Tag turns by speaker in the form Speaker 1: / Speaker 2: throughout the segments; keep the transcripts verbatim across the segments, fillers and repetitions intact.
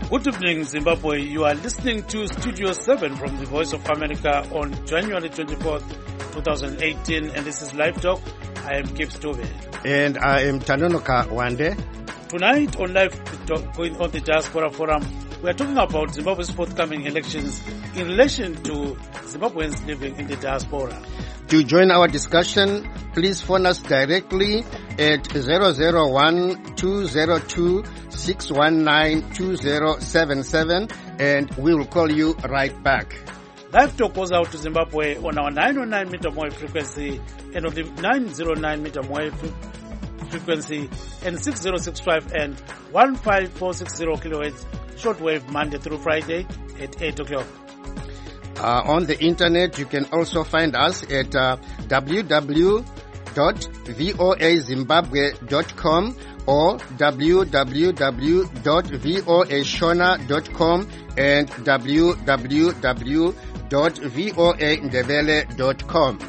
Speaker 1: Good evening, Zimbabwe. You are listening to Studio seven from the Voice of America on January twenty-fourth, twenty eighteen, and this is Live Talk. I am Kip Stove.
Speaker 2: And I am Tanonoka Wande.
Speaker 1: Tonight on Live Talk, going on the Diaspora Forum, we are talking about Zimbabwe's forthcoming elections in relation to Zimbabweans living in the diaspora.
Speaker 2: To join our discussion, please phone us directly at zero zero one two zero two six one nine two zero seven seven and we will call you right back.
Speaker 1: Live Talk goes out to Zimbabwe on our nine oh nine meter wave frequency and on the nine oh nine meter wave frequency and six oh six five and one five four six zero kilohertz shortwave Monday through Friday at eight o'clock.
Speaker 2: Uh, on the internet, you can also find us at uh, w w w dot voa zimbabwe dot com or w w w dot voa shona dot com and w w w dot voa ndebele dot com.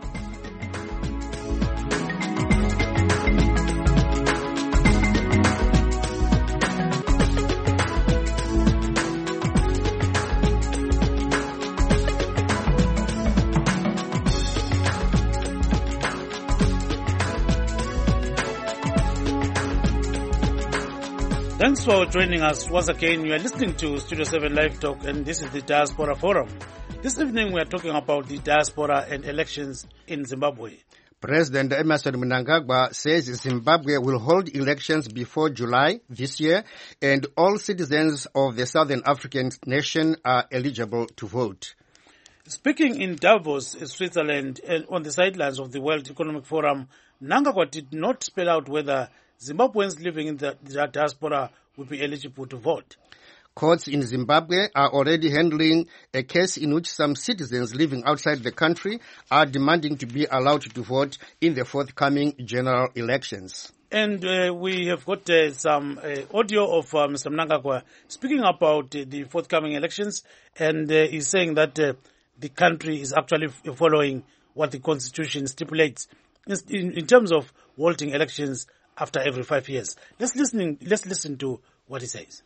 Speaker 1: Thanks for joining us once again. You are listening to Studio seven Live Talk, and this is the Diaspora Forum. This evening we are talking about the diaspora and elections in Zimbabwe.
Speaker 2: President Emmerson Mnangagwa says Zimbabwe will hold elections before July this year, and all citizens of the Southern African nation are eligible to vote.
Speaker 1: Speaking in Davos, Switzerland, and on the sidelines of the World Economic Forum, Mnangagwa did not spell out whether Zimbabweans living in the, the diaspora will be eligible to vote.
Speaker 2: Courts in Zimbabwe are already handling a case in which some citizens living outside the country are demanding to be allowed to vote in the forthcoming general elections.
Speaker 1: And uh, we have got uh, some uh, audio of uh, Mister Mnangagwa speaking about uh, the forthcoming elections, and uh, he's saying that uh, the country is actually f- following what the Constitution stipulates in, in, in terms of holding elections after every five years. Let's listen, let's listen to what he says.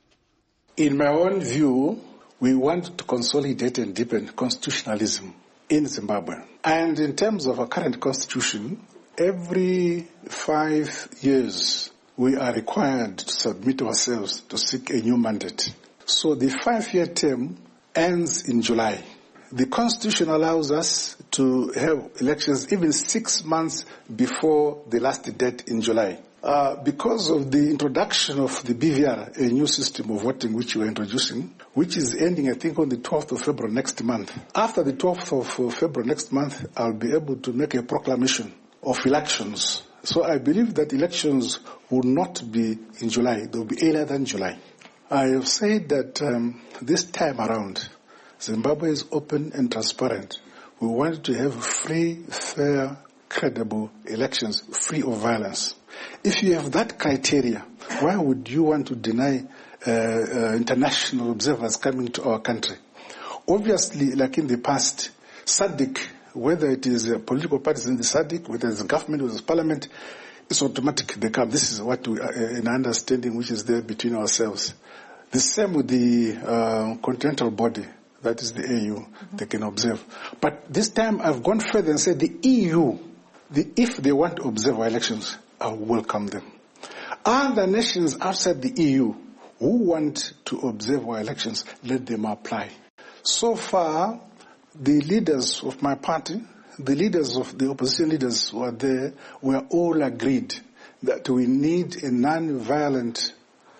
Speaker 3: In my own view, we want to consolidate and deepen constitutionalism in Zimbabwe. And in terms of our current constitution, every five years we are required to submit ourselves to seek a new mandate. So the five-year term ends in July. The constitution allows us to have elections even six months before the last date in July. Uh, because of the introduction of the B V R, a new system of voting which we are introducing, which is ending, I think, on the twelfth of February next month. After the twelfth of February next month, I'll be able to make a proclamation of elections. So I believe that elections will not be in July. They will be earlier than July. I have said that um, this time around, Zimbabwe is open and transparent. We want to have free, fair, credible elections, free of violence. If you have that criteria, why would you want to deny uh, uh, international observers coming to our country? Obviously, like in the past, S A D C, whether it is uh, political parties in the S A D C, whether it's government, whether it's parliament, it's automatic. They come. This is what we, uh, an understanding which is there between ourselves. The same with the uh, continental body, that is the A U, mm-hmm. They can observe. But this time I've gone further and said the E U, the, if they want to observe our elections, I will welcome them. Other nations outside the E U who want to observe our elections, let them apply. So far, the leaders of my party, the leaders of the opposition leaders who are there, were all agreed that we need a non-violent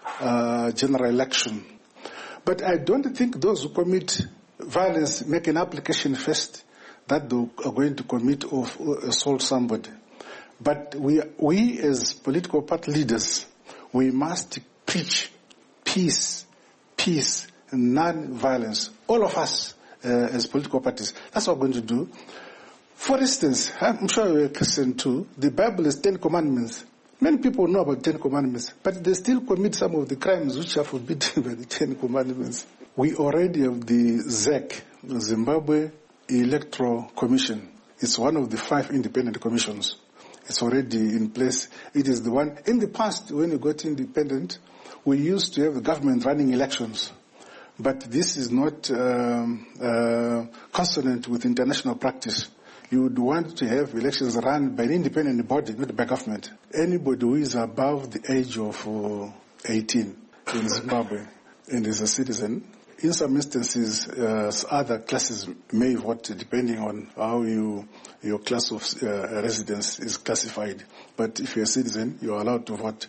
Speaker 3: uh, general election. But I don't think those who commit violence make an application first that they are going to commit or assault somebody. But we, we as political party leaders, we must preach peace, peace, non-violence. All of us uh, as political parties. That's what we're going to do. For instance, I'm sure you're a Christian too. The Bible is Ten Commandments. Many people know about Ten Commandments, but they still commit some of the crimes which are forbidden by the Ten Commandments. We already have the Z E C, the Zimbabwe Electoral Commission. It's one of the five independent commissions. It's already in place. It is the one, in the past, when you got independent, we used to have the government running elections. But this is not um, uh, consonant with international practice. You would want to have elections run by an independent body, not by government. Anybody who is above the age of uh, eighteen in Zimbabwe and is a citizen, in some instances, uh, other classes may vote depending on how you, your class of uh, residence is classified. But if you're a citizen, you're allowed to vote.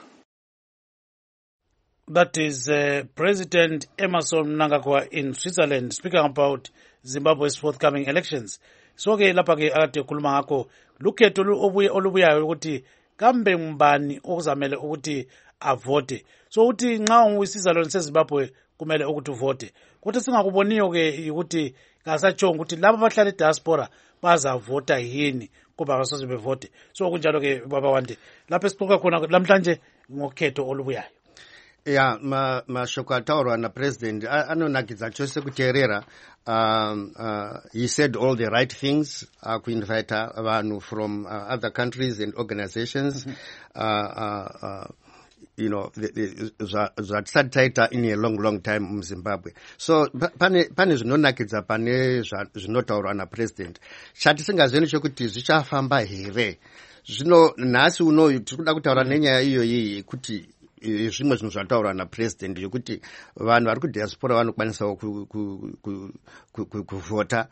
Speaker 1: That is uh, President Emmerson Mnangagwa in Switzerland speaking about Zimbabwe's forthcoming elections. So ke lapha ke akade khuluma ngakho lukhetho olubuyayo ukuthi kambe mbani okuzamele ukuthi avote. So uthi nxa unguyisizalwane seZimbabwe kumele ukuthi uvote. Kodwa singakuboniyo ke ukuthi kasatshonga ukuthi laba abahlala eDiaspora bazavota yini kuba basoze bevote. So kunjalo ke baba Wande lapha esibuka khona namhlanje ngokhetho olubuyayo.
Speaker 2: Yeah, ma mashoko ataurwa na president anonakidza chose kuteerera. Um, uh, he said all the right things. Akuinvita vanhu from uh, other countries and organizations. uh, uh, uh, you know, zvatisati taita in a long, long time in Zimbabwe. So pane pane zvinonakidza pane zvinotaurwa na president. Chatisingazweni chokuti zvichafamba here. Zvino nhasi uno tirikuda kutaura nenyaya iyoyi kuti zvimwe zvinhu zvataura na president yokuti vanhu vari kudiaspora vanokwanisawo kuvhota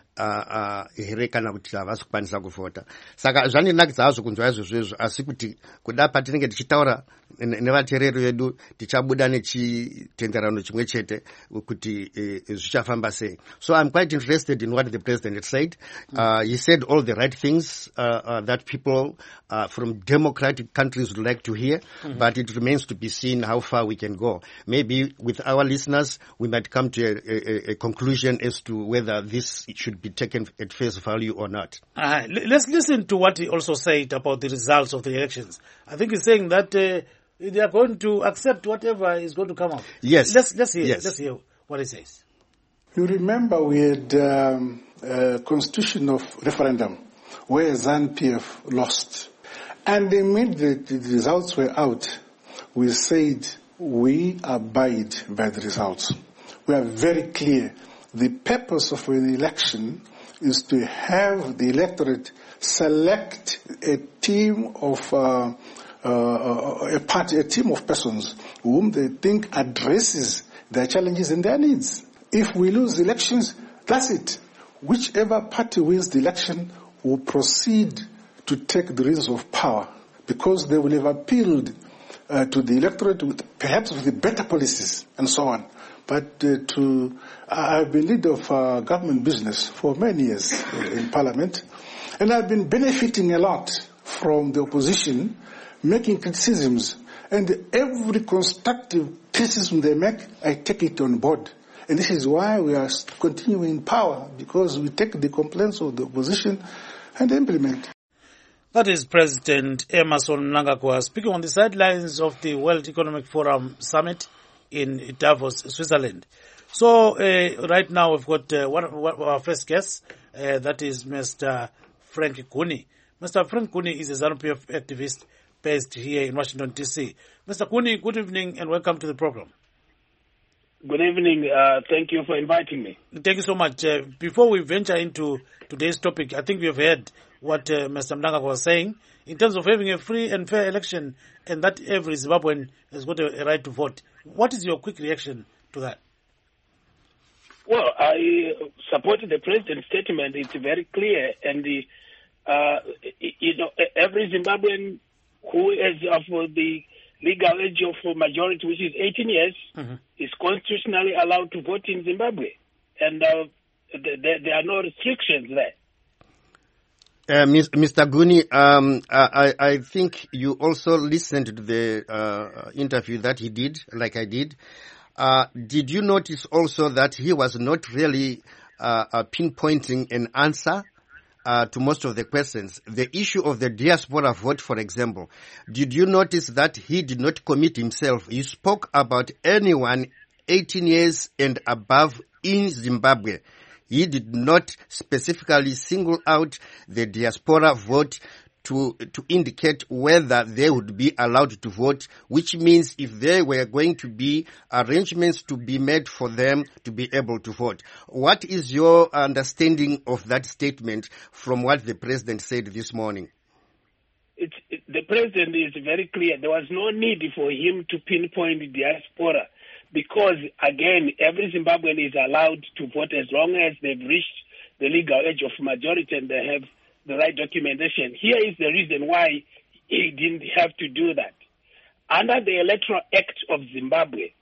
Speaker 2: here kana kuti havasi kukwanisa kuvhota. Saka zvaninakidza hazvo kunzwa izvozvo, asi kuti kuda patinenge tichitaura nevateereri vedu tichabuda nechitenderano chimwe chete kuti zvichafamba sei. So I'm quite interested in what the president said. Uh, he said all the right things uh, uh, that people uh, from democratic countries would like to hear, mm-hmm. but it remains to be seen how far we can go. Maybe with our listeners, we might come to a, a, a conclusion as to whether this should be taken at face value or not.
Speaker 1: Uh, let's listen to what he also said about the results of the elections. I think he's saying that uh, they are going to accept whatever is going to come out.
Speaker 2: Yes.
Speaker 1: Let's, let's, hear,
Speaker 2: yes.
Speaker 1: let's hear what he says.
Speaker 3: You remember we had um, a constitutional referendum where ZANU-P F lost. And immediately the results were out, we said we abide by the results. We are very clear. The purpose of an election is to have the electorate select a team of uh, uh, a party, a team of persons whom they think addresses their challenges and their needs. If we lose the elections, that's it. Whichever party wins the election will proceed to take the reins of power because they will have appealed uh, to the electorate with, perhaps with the better policies and so on. But uh, to, I've been leader of uh, government business for many years in Parliament, and I've been benefiting a lot from the opposition making criticisms, and every constructive criticism they make, I take it on board. And this is why we are continuing in power, because we take the complaints of the opposition and implement.
Speaker 1: That is President Emmerson Mnangagwa speaking on the sidelines of the World Economic Forum Summit in Davos, Switzerland. So uh, right now we've got uh, one, one our first guest, uh, that is Mister Frank Kuni. Mister Frank Kuni is a ZANU-P F activist based here in Washington, D C. Mister Kuni, good evening and welcome to the program.
Speaker 4: Good evening. Uh, thank you for inviting me.
Speaker 1: Thank you so much. Uh, before we venture into today's topic, I think we have heard what uh, Mister Mnangagwa was saying in terms of having a free and fair election and that every Zimbabwean has got a, a right to vote. What is your quick reaction to that?
Speaker 4: Well, I supported the president's statement. It's very clear. And, the, uh, you know, every Zimbabwean who is of the legal age of majority, which is eighteen years, mm-hmm. is constitutionally allowed to vote in Zimbabwe. And uh, there, there are no restrictions there.
Speaker 2: Uh, Mister Guni, um, I, I think you also listened to the uh, interview that he did, like I did. Uh, did you notice also that he was not really uh, uh, pinpointing an answer uh, to most of the questions? The issue of the diaspora vote, for example, did you notice that he did not commit himself? He spoke about anyone eighteen years and above in Zimbabwe. He did not specifically single out the diaspora vote to to indicate whether they would be allowed to vote, which means if there were going to be arrangements to be made for them to be able to vote. What is your understanding of that statement from what the president said this morning?
Speaker 4: It's, it, the president is very clear. There was no need for him to pinpoint the diaspora because, again, every Zimbabwean is allowed to vote as long as they've reached the legal age of majority and they have the right documentation. Here is the reason why he didn't have to do that. Under the Electoral Act of Zimbabwe,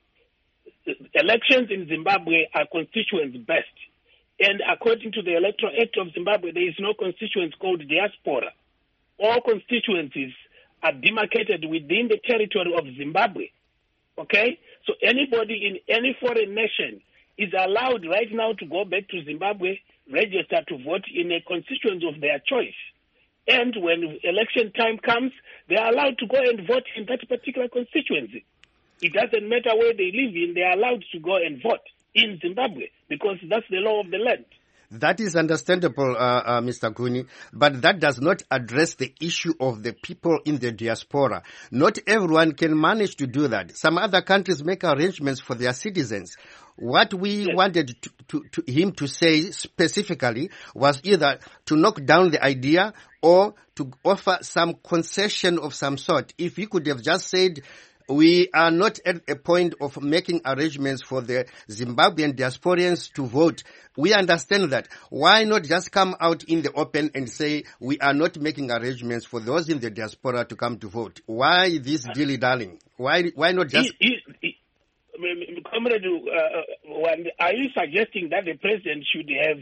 Speaker 4: elections in Zimbabwe are constituents-based. And according to the Electoral Act of Zimbabwe, there is no constituency called diaspora. All constituencies are demarcated within the territory of Zimbabwe. Okay? So anybody in any foreign nation is allowed right now to go back to Zimbabwe, register to vote in a constituency of their choice. And when election time comes, they are allowed to go and vote in that particular constituency. It doesn't matter where they live in, they are allowed to go and vote in Zimbabwe because that's the law of the land.
Speaker 2: That is understandable, uh, uh, Mister Kuni, but that does not address the issue of the people in the diaspora. Not everyone can manage to do that. Some other countries make arrangements for their citizens. What we yes. wanted to, to, to him to say specifically was either to knock down the idea or to offer some concession of some sort. If he could have just said, we are not at a point of making arrangements for the Zimbabwean diasporians to vote. We understand that. Why not just come out in the open and say we are not making arrangements for those in the diaspora to come to vote? Why this dilly-dallying? Why why not just...
Speaker 4: He, he, he, Comrade, uh, are you suggesting that the president should have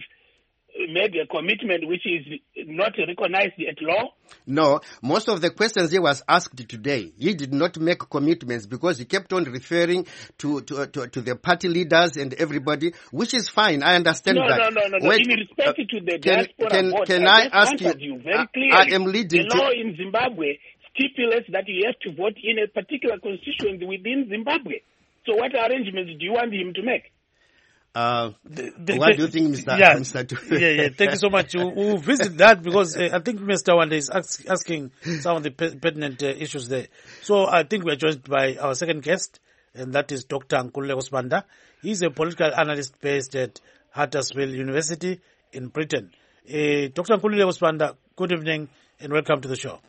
Speaker 4: made a commitment which is not recognized at law?
Speaker 2: No, most of the questions he was asked today, he did not make commitments because he kept on referring to to to, to the party leaders and everybody, which is fine. I understand
Speaker 4: no,
Speaker 2: that.
Speaker 4: No, no, no, no.
Speaker 2: Wait,
Speaker 4: in respect uh, to the
Speaker 2: can,
Speaker 4: diaspora
Speaker 2: can,
Speaker 4: vote,
Speaker 2: can
Speaker 4: I,
Speaker 2: I ask you?
Speaker 4: you very clearly.
Speaker 2: I am leading
Speaker 4: the law
Speaker 2: to...
Speaker 4: in Zimbabwe stipulates that you have to vote in a particular constituency within Zimbabwe. So, what arrangements do you want him to make?
Speaker 2: Uh,
Speaker 1: the, the,
Speaker 2: what
Speaker 1: the,
Speaker 2: do you think, Mister
Speaker 1: Yeah,
Speaker 2: Mister
Speaker 1: yeah, yeah. Thank you so much. We'll, we'll visit that because uh, I think Mister Wande is ask, asking some of the pertinent uh, issues there. So I think we are joined by our second guest, and that is Doctor Nkululeko Sibanda. He's a political analyst based at Hattersville University in Britain. Uh, Doctor Nkululeko Sibanda, good evening and welcome to the show.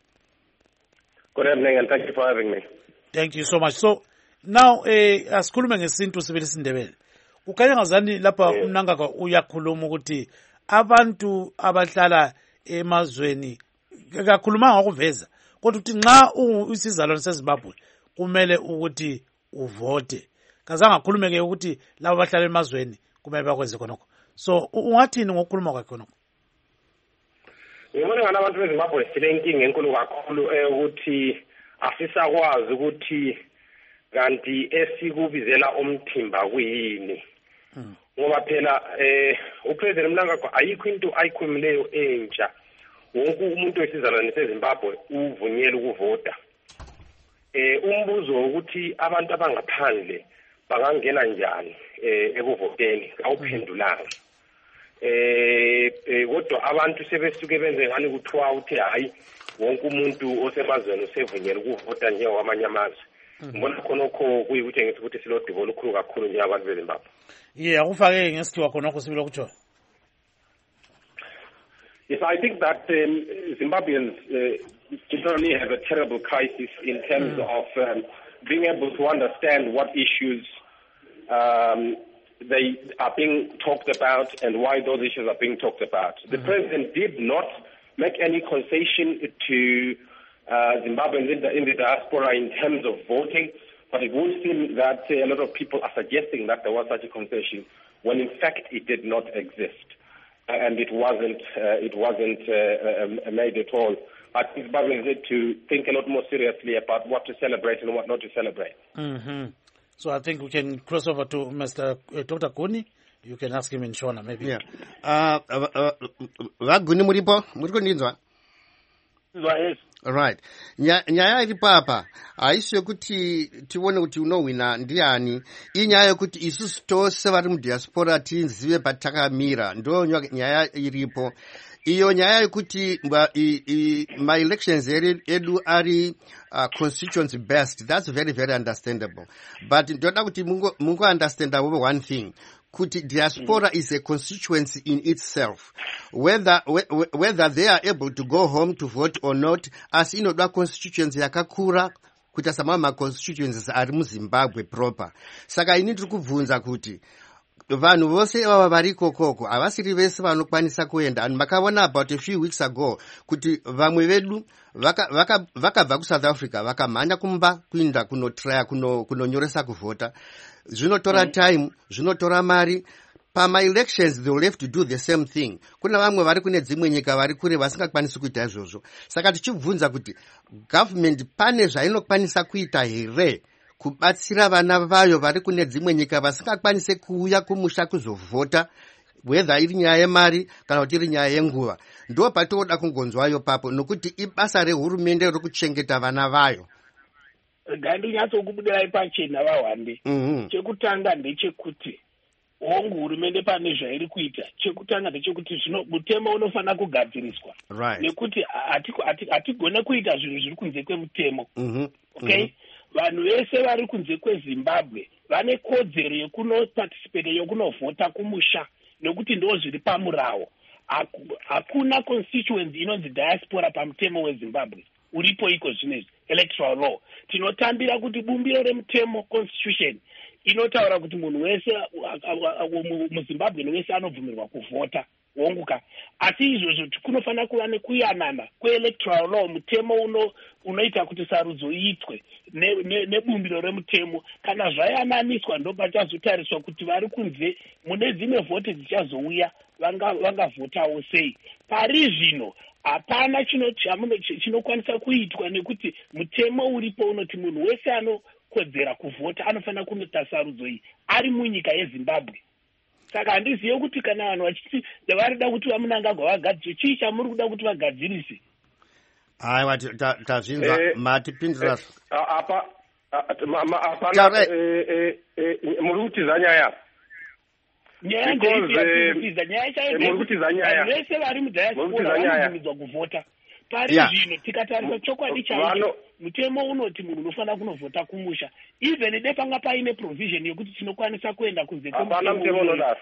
Speaker 5: Good evening and thank you for having me.
Speaker 1: Thank you so much. So now, uh, asikhulume ngesintu sibili sindebele. Ukanya ngazani lapha uMnangagwa uyakhuluma ukuthi abantu abahlala emazweni akakhulumanga ngokuveza kodwa uthi nxa uyisizalwane seZimbabwe kumele ukuthi uvote. Kazange akhulume ke ukuthi labo abahlala emazweni kumele bakwenze khonokho. So ungathini ngokukhuluma kwakhe khonokho?
Speaker 5: Ngibona ngani abantu beZimbabwe sile inkinga enkulu kakhulu ukuthi asisakwazi ukuthi kanti esikubizela umthimba kuyini. Ngoba phela eh uPresident Mnangagwa ayikho into ayikhulumileyo entsha. Wonke umuntu wesizalwane seZimbabwe uvunyelwe ukuvota. Eh umbuzo ukuthi abantu abangaphandle bangangena njani eh ekuvoteni awuphendulanga. Eh kodwa abantu sebesuke benze ngani kuthiwa uthi hayi wonke umuntu osemazweni usevunyelwe ukuvota njengabanye amazwe. Ngibona khonokho kuyikuthi ngithi ukuthi silodibo olukhulu kakhulu njengabantu beZimbabwe.
Speaker 1: Yeah, akufake ngesithiwa khonokho sibilo kutsho.
Speaker 5: Yes, I think that um, Zimbabweans uh, generally have a terrible crisis in terms mm. of um, being able to understand what issues um, they are being talked about and why those issues are being talked about. The mm-hmm. president did not make any concession to uh, Zimbabweans in the, in the diaspora in terms of voting, but it would seem that uh, a lot of people are suggesting that there was such a concession when in fact it did not exist. And it wasn't, uh, it wasn't uh, uh, made at all. I think Zimbabweans need to think a lot more seriously about what to celebrate and what not to celebrate.
Speaker 1: Mm-hmm. So I think we can cross over to Mister Uh, Doctor Kuni. You can ask him in Shona, maybe.
Speaker 2: Yeah. Uh, uh, uh, Kuni muripo, muriko ndinzwa.
Speaker 4: Yes.
Speaker 2: Right. Nyaya iripo apa. Aisho kuti tione kuti unowina ndiani. Inyaya yokuti isusu tose vari mudiaspora tinzive patakamira. Ndo nyaya iripo. iyo nyaya yekuti my elections edu ari uh, constituency based, that's very very understandable, but ndoda kuti mungo mungo understand one thing, kuti diaspora mm. is a constituency in itself, whether whether they are able to go home to vote or not, as inoda constituency yakakura kuita samama ma constituencies ari muZimbabwe proper. Saka ini ndiri kubvunza kuti vanhu vose ava vari kokoko havasiri vese vanokwanisa kuenda. And makaona about a few weeks ago kuti vamwe vedu vakabva vaka, vaka kuSouth Africa vakamhanya kumba kuinda kunotraya kunonyoresa kuno kuvhota. Zvinotora mm. time, zvinotora mari. Pama elections they will have to do the same thing. Kuna vamwe vari kune dzimwe nyika vari kure vasingakwanisi kuita izvozvo. Saka tichibvunza kuti government pane zvainokwanisa kuita here kubatsira vana vayo vari kune dzimwe nyika vasingakwanise kuuya kumusha kuzovhota, whether iri nyaya yemari kana kuti iri nyaya yenguva. Ndo patinoda kungonzwayo papo, nokuti ibasa rehurumende rokuchengeta vana vayo.
Speaker 4: Ngandinyatsokubudai pachena vahwande.
Speaker 2: Mm-hmm.
Speaker 4: Chekutanga ndechekuti hongu hurumende pane zvairi kuita. Chekutanga ndechekuti zvino mutemo unofana kugadziriswa.
Speaker 2: Right.
Speaker 4: Nekuti hatigone kuita zvinhu zviri kunze kwemutemo.
Speaker 2: Mm-hmm.
Speaker 4: Okay? Mm-hmm. Vanhu vese vari kunze kweZimbabwe vane kodzero yekunoparticipate yekunovhota kumusha, nekuti ndo zviri pamurawo. Hakuna constituency inonzi diaspora pamutemo weZimbabwe uripo iko zvinezvi electoral law. Tinotambira kuti bumbiro remutemo constitution inotaura kuti munhu wese muZimbabwe wese anobvumirwa kuvhota wonguka. Asi izvozvo kunofanira kuva nekuyanana kweelectoral law, mutemo uno unoita kuti sarudzo iitwe nebumbiro ne, ne remutemo. Kana zvayananiswa ndo pachazotariswa kuti vari kunze mune dzimwe vhoti dzichazouya vangavhotawo vanga sei. Pari zvino hapana chinokwanisa kuitwa, nekuti mutemo uripo unoti munhu wese anokodzera kuvhota anofanira kunoita sarudzo iyi ari munyika yeZimbabwe. Saka handizive kuti kana vanhu vachiti varida kuti vamunangagwa vagadzire, chii chamuri kuda kuti vagadzirise?
Speaker 2: Aiwa, tazvinzwa matipindura
Speaker 5: apa hapana muri kutiza nyaya
Speaker 4: nyaya ndeitiza nyaya chaiyo vese vari mudiaspora vanobvumidzwa kuvhota. Pari zvino tikatarisa chokwadi chaicho mutemo unoti munhu unofanira kunovhota kumusha, even de panga paine provision yekuti tinokwanisa kuenda kunze kwemutemo.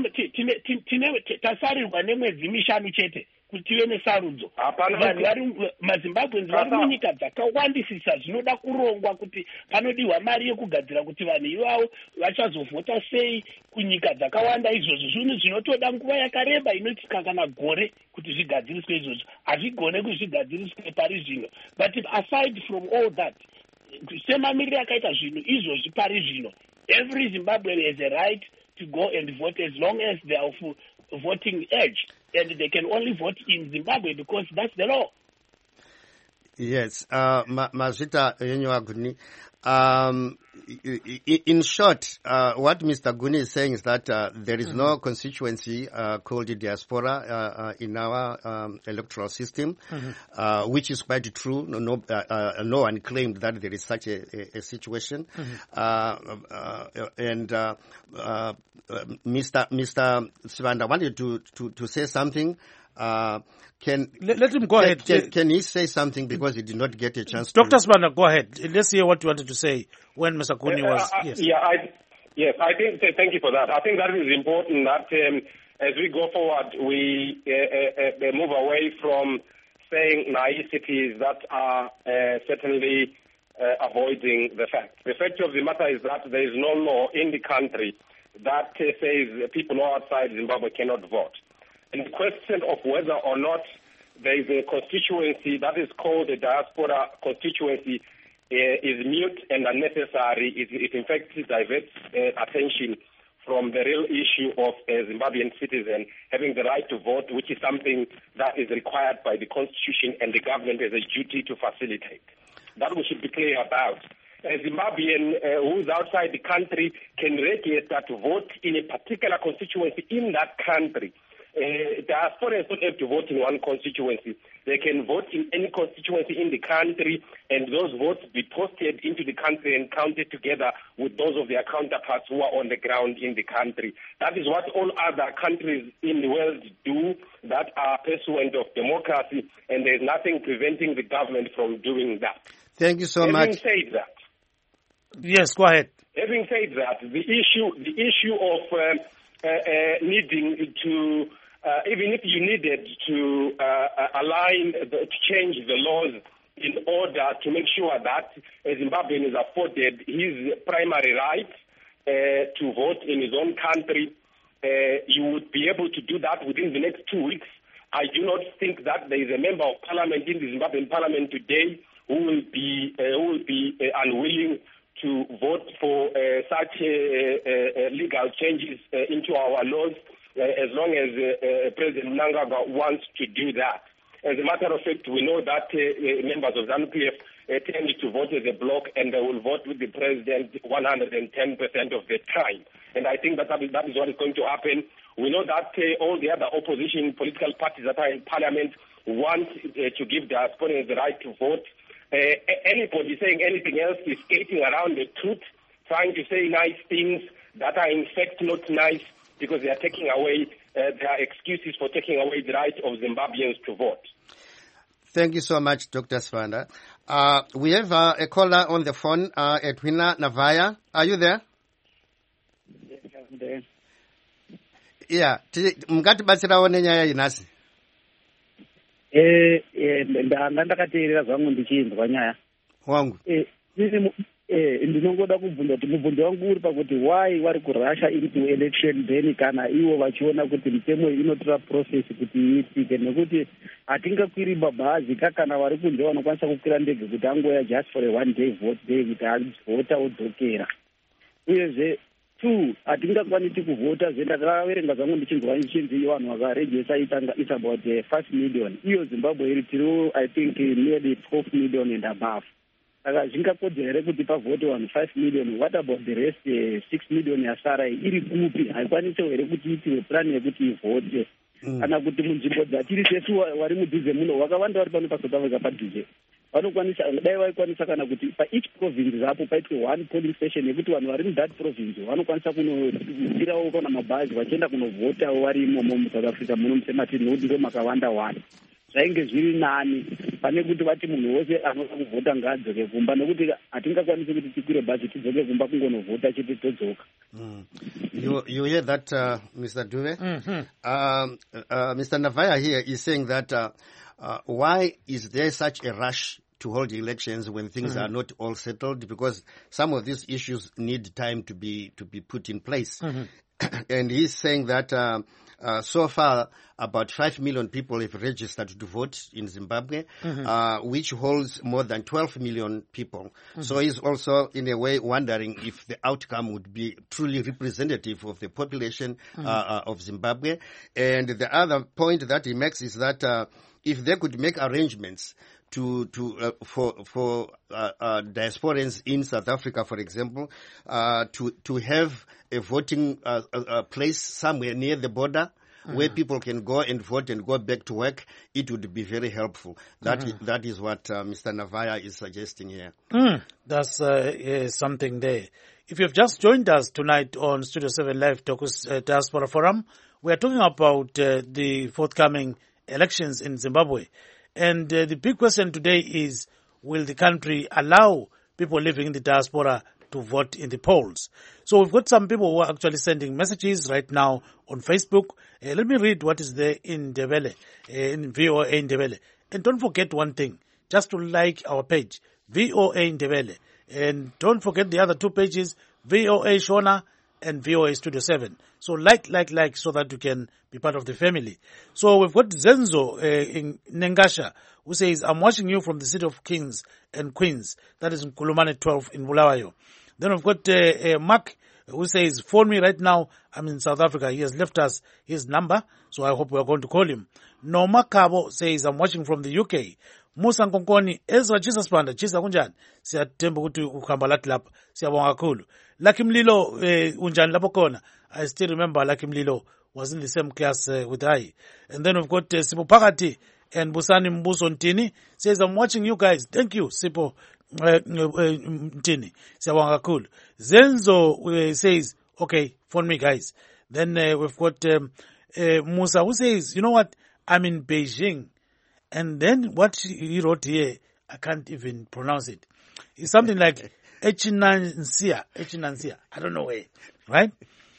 Speaker 4: Tasarirwa nemwedzi mishanu chete kuti tive nesarudzo. Vanhu vari maZimbabweans vari munyika dzakawandisisa zvinoda kurongwa kuti panodiwa mari yekugadzira kuti vanhu ivavo vachazovhota sei kunyika dzakawanda. Izvozvo zvinhu zvinotoda nguva yakareba, inoti kana gore kuti zvigadziriswe izvozvo. Hazvigone kuti zvigadziriswe pari zvino. But aside from all that, semamiriro akaita zvinhu izvozvi pari zvino, every Zimbabwean has a right to go and vote as long as they are of voting age, and they can only vote in Zimbabwe because that's the law.
Speaker 2: Yes, uh, Mazvita Yenyuaguni. Um, in short, uh, what Mister Guni is saying is that uh, there is mm-hmm. no constituency uh, called the diaspora uh, uh, in our um, electoral system, mm-hmm. uh, which is quite true. No, no, uh, uh, no one claimed that there is such a, a, a situation. Mm-hmm. uh, uh, and uh, uh, Mister Mister Sibanda wanted to, to, to say something. Uh, can
Speaker 1: let, let him go
Speaker 2: can,
Speaker 1: ahead.
Speaker 2: Can, can he say something because he did not get a chance?
Speaker 1: Doctor
Speaker 2: to...
Speaker 1: Sibanda, go ahead. Let's hear what you wanted to say when Mister Kuni was.
Speaker 5: Uh, uh,
Speaker 1: yes.
Speaker 5: Yeah, I, yes, I think. Thank you for that. I think that is important. That um, as we go forward, we uh, uh, move away from saying niceties that are uh, certainly uh, avoiding the fact. The fact of the matter is that there is no law in the country that uh, says people outside Zimbabwe cannot vote. And the question of whether or not there is a constituency that is called a diaspora constituency uh, is mute and unnecessary. It, it in fact diverts uh, attention from the real issue of a Zimbabwean citizen having the right to vote, which is something that is required by the Constitution, and the government has a duty to facilitate. That we should be clear about. A Zimbabwean uh, who is outside the country can register to vote in a particular constituency in that country. Uh, diasporans don't have to vote in one constituency. They can vote in any constituency in the country, and those votes be posted into the country and counted together with those of their counterparts who are on the ground in the country. That is what all other countries in the world do that are pursuant of democracy, and there's nothing preventing the government from doing that.
Speaker 2: Thank you so
Speaker 5: Having
Speaker 2: much.
Speaker 5: Having said that,
Speaker 1: yes, go ahead.
Speaker 5: Having said that, the issue, the issue of uh, uh, uh, needing to Uh, even if you needed to uh, align, the, to change the laws in order to make sure that a Zimbabwean is afforded his primary right uh, to vote in his own country, uh, you would be able to do that within the next two weeks. I do not think that there is a member of parliament in the Zimbabwean parliament today who will be uh, who will be uh, unwilling to vote for uh, such uh, uh, legal changes uh, into our laws. Uh, as long as uh, uh, President Mnangagwa wants to do that. As a matter of fact, we know that uh, uh, members of ZANU-P F uh, tend to vote as a bloc, and they will vote with the president one hundred ten percent of the time. And I think that that is, that is what is going to happen. We know that uh, all the other opposition political parties that are in parliament want uh, to give diasporans the right to vote. Uh, anybody saying anything else is skating around the truth, trying to say nice things that are in fact not nice, because they are taking away, uh, there are excuses for taking away the right of Zimbabweans to vote.
Speaker 2: Thank you so much, Doctor Sifanda. Uh, we have uh, a caller on the phone, uh, Edwina Navaya. Are you there?
Speaker 6: Yes, I'm there.
Speaker 2: Yeah. Mungatibatsirawo nenyaya inasi.
Speaker 6: Eh, eh, ndanga ndakateerera zvangu ndichinzwa nyaya.
Speaker 2: Wangu.
Speaker 6: Eh, Eh, ndinongoda kubvunza kuti mubvunzo wangu uri pakuti why vari kurasha into election then kana ivo vachiona kuti mitemo iyi inotora process kuti iitike, nekuti hatingakwiri mabhazi kakana vari kunze vanokwanisa kukwira ndege kuti angoya just for a one day vote day kuti avhota odzokera. Uyezve two, hatingakwanisi kuvhota zvendakaverenga zvangu ndichinzwa ichinzi vanhu vakarejesa itanga is about uh, five million. Iyo Zimbabwe iri tiri I think nearly twelve million and above. Saka zvingakodzera here kuti pavhote vanhu five million. What about the rest uh, six million yasara iri kupi? Haikwanisi here kuti iitiwe plan yekuti ivhote kana kuti munzvimbo dzatiri tesu vari mudhuze muno vakawanda vari pano paSouth Africa padhuze vanokwanisa dai vaikwanisa kana kuti paeach province zapo paitwe one polling station yekuti vanhu vari muthat province vanokwanisa kunopfirawo kana mabhazi vachienda kunovhotawo vari imomo muSouth Africa muno musematini nokuti ndo makawanda wani. Zvainge zviri nani pane kuti vati munhu wose anoda kuvhota ngaadzoke kumba, nekuti hatingakwanisi kuti tikwire bhazi tidzoke kumba kungonovhota chete todzoka.
Speaker 2: Mm. You you hear that, uh, Mister Duve?
Speaker 1: Mm-hmm.
Speaker 2: Um, uh, Mister Navaya here is saying that uh, uh, why is there such a rush to hold elections when things mm-hmm. are not all settled? Because some of these issues need time to be to be put in place. Mm-hmm. And he's saying that uh, uh, so far about five million people have registered to vote in Zimbabwe, mm-hmm. uh, which holds more than twelve million people. Mm-hmm. So he's also in a way wondering if the outcome would be truly representative of the population mm-hmm. uh, uh, of Zimbabwe. And the other point that he makes is that uh, if they could make arrangements to to uh, for for uh, uh, diasporans in South Africa, for example, uh, to to have a voting uh, uh, place somewhere near the border mm-hmm. where people can go and vote and go back to work, it would be very helpful. That mm-hmm. is, that is what uh, Mister Navaya is suggesting here.
Speaker 1: Mm, that's uh, yeah, something there. If you have just joined us tonight on Studio seven Live Talks uh, Diaspora Forum, we are talking about uh, the forthcoming elections in Zimbabwe. And uh, the big question today is, will the country allow people living in the diaspora to vote in the polls? So we've got some people who are actually sending messages right now on Facebook. Uh, let me read what is there in Ndebele, uh, in V O A in Ndebele. And don't forget one thing, just to like our page, V O A in Ndebele. And don't forget the other two pages, V O A Shona and V O A Studio seven. So like, like, like, so that you can be part of the family. So we've got Zenzo uh, in Nengasha, who says, I'm watching you from the city of Kings and Queens. That is in Kulumane twelve in Bulawayo. Then we've got uh, uh, Mark, who says, phone me right now. I'm in South Africa. He has left us his number, so I hope we are going to call him. Noma Kabo says, I'm watching from the U K. Musa Nkonkoni, Ezra Jesus Panda, Chisa Kunjan, siyathemba ukuthi ukhamba lathi lapha, siyabonga kakhulu. Lucky Mlilo eh, unjani lapho khona? I still remember Lucky Mlilo was in the same class uh, with I. And then we've got uh, Sipo Pakati and Busani Mbuso Ntini says, I'm watching you guys. Thank you, Sipo uh, Ntini. Siyabonga. Zenzo uh, says, okay, phone me, guys. Then uh, we've got um, uh, Musa who says, you know what, I'm in Beijing. And then what he wrote here, I can't even pronounce it. It's something like Echinansia. Echinansia. I don't know where, right?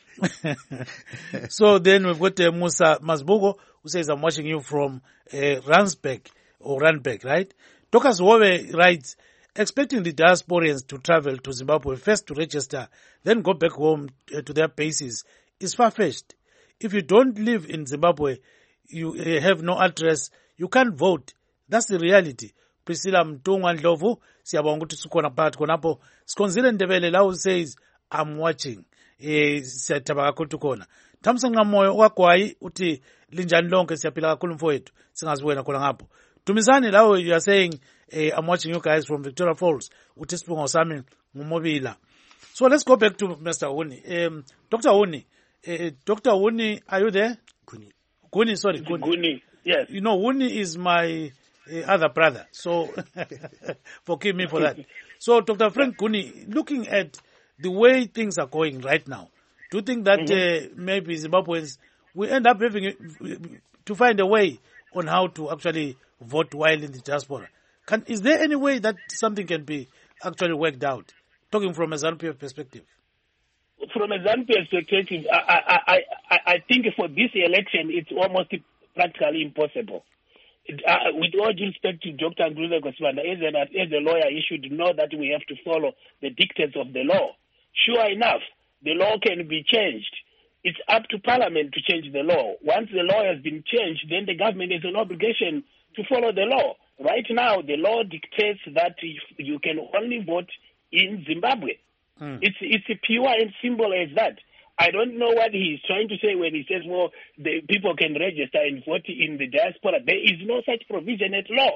Speaker 1: So then we've got uh, Musa Masbugo who says, I'm watching you from uh, Ransbeck or Ranbeck, right? Tokas Wowe writes, expecting the diasporans to travel to Zimbabwe first to register, then go back home uh, to their bases is far-fetched. If you don't live in Zimbabwe, you uh, have no address, you can't vote. That's the reality. Priscilla Mtungwa Ndlovu, siyabonga ukuthi sikhona phakathi khonapho. Sikhonzile Ndebele lawo says, I'm watching. Eh siyathabanga kakhulu khona. Thamsanqa Moyo okwagwayi uthi linjani lonke siyaphila kakhulu mfowethu. Singaziwena khona ngapho. Dumisani lawo you are saying eh, I'm watching you guys from Victoria Falls. Uthi sibongo sami ngumobila. So let's go back to Mister Huni. Um, Doctor Huni. Uh, Doctor Huni, are you there?
Speaker 4: Guni.
Speaker 1: Guni, sorry. Guni.
Speaker 4: Guni, yes.
Speaker 1: You know, Huni is my uh, other brother, so forgive me for that. So, Doctor Frank Guni, looking at the way things are going right now, do you think that mm-hmm. uh, maybe Zimbabweans will end up having a, to find a way on how to actually vote while in the diaspora? Can, is there any way that something can be actually worked out? Talking from a ZANU-P F perspective.
Speaker 4: From a ZANU-P F perspective, I, I, I, I think for this election, it's almost practically impossible. It, uh, with all due respect to Doctor Ngruze Gosibanda, as, as a lawyer, he should know that we have to follow the dictates of the law. Sure enough, the law can be changed. It's up to Parliament to change the law. Once the law has been changed, then the government has an obligation to follow the law. Right now, the law dictates that you can only vote in Zimbabwe. Mm. It's it's a pure and simple as that. I don't know what he's trying to say when he says, well, the people can register and vote in the diaspora. There is no such provision at law.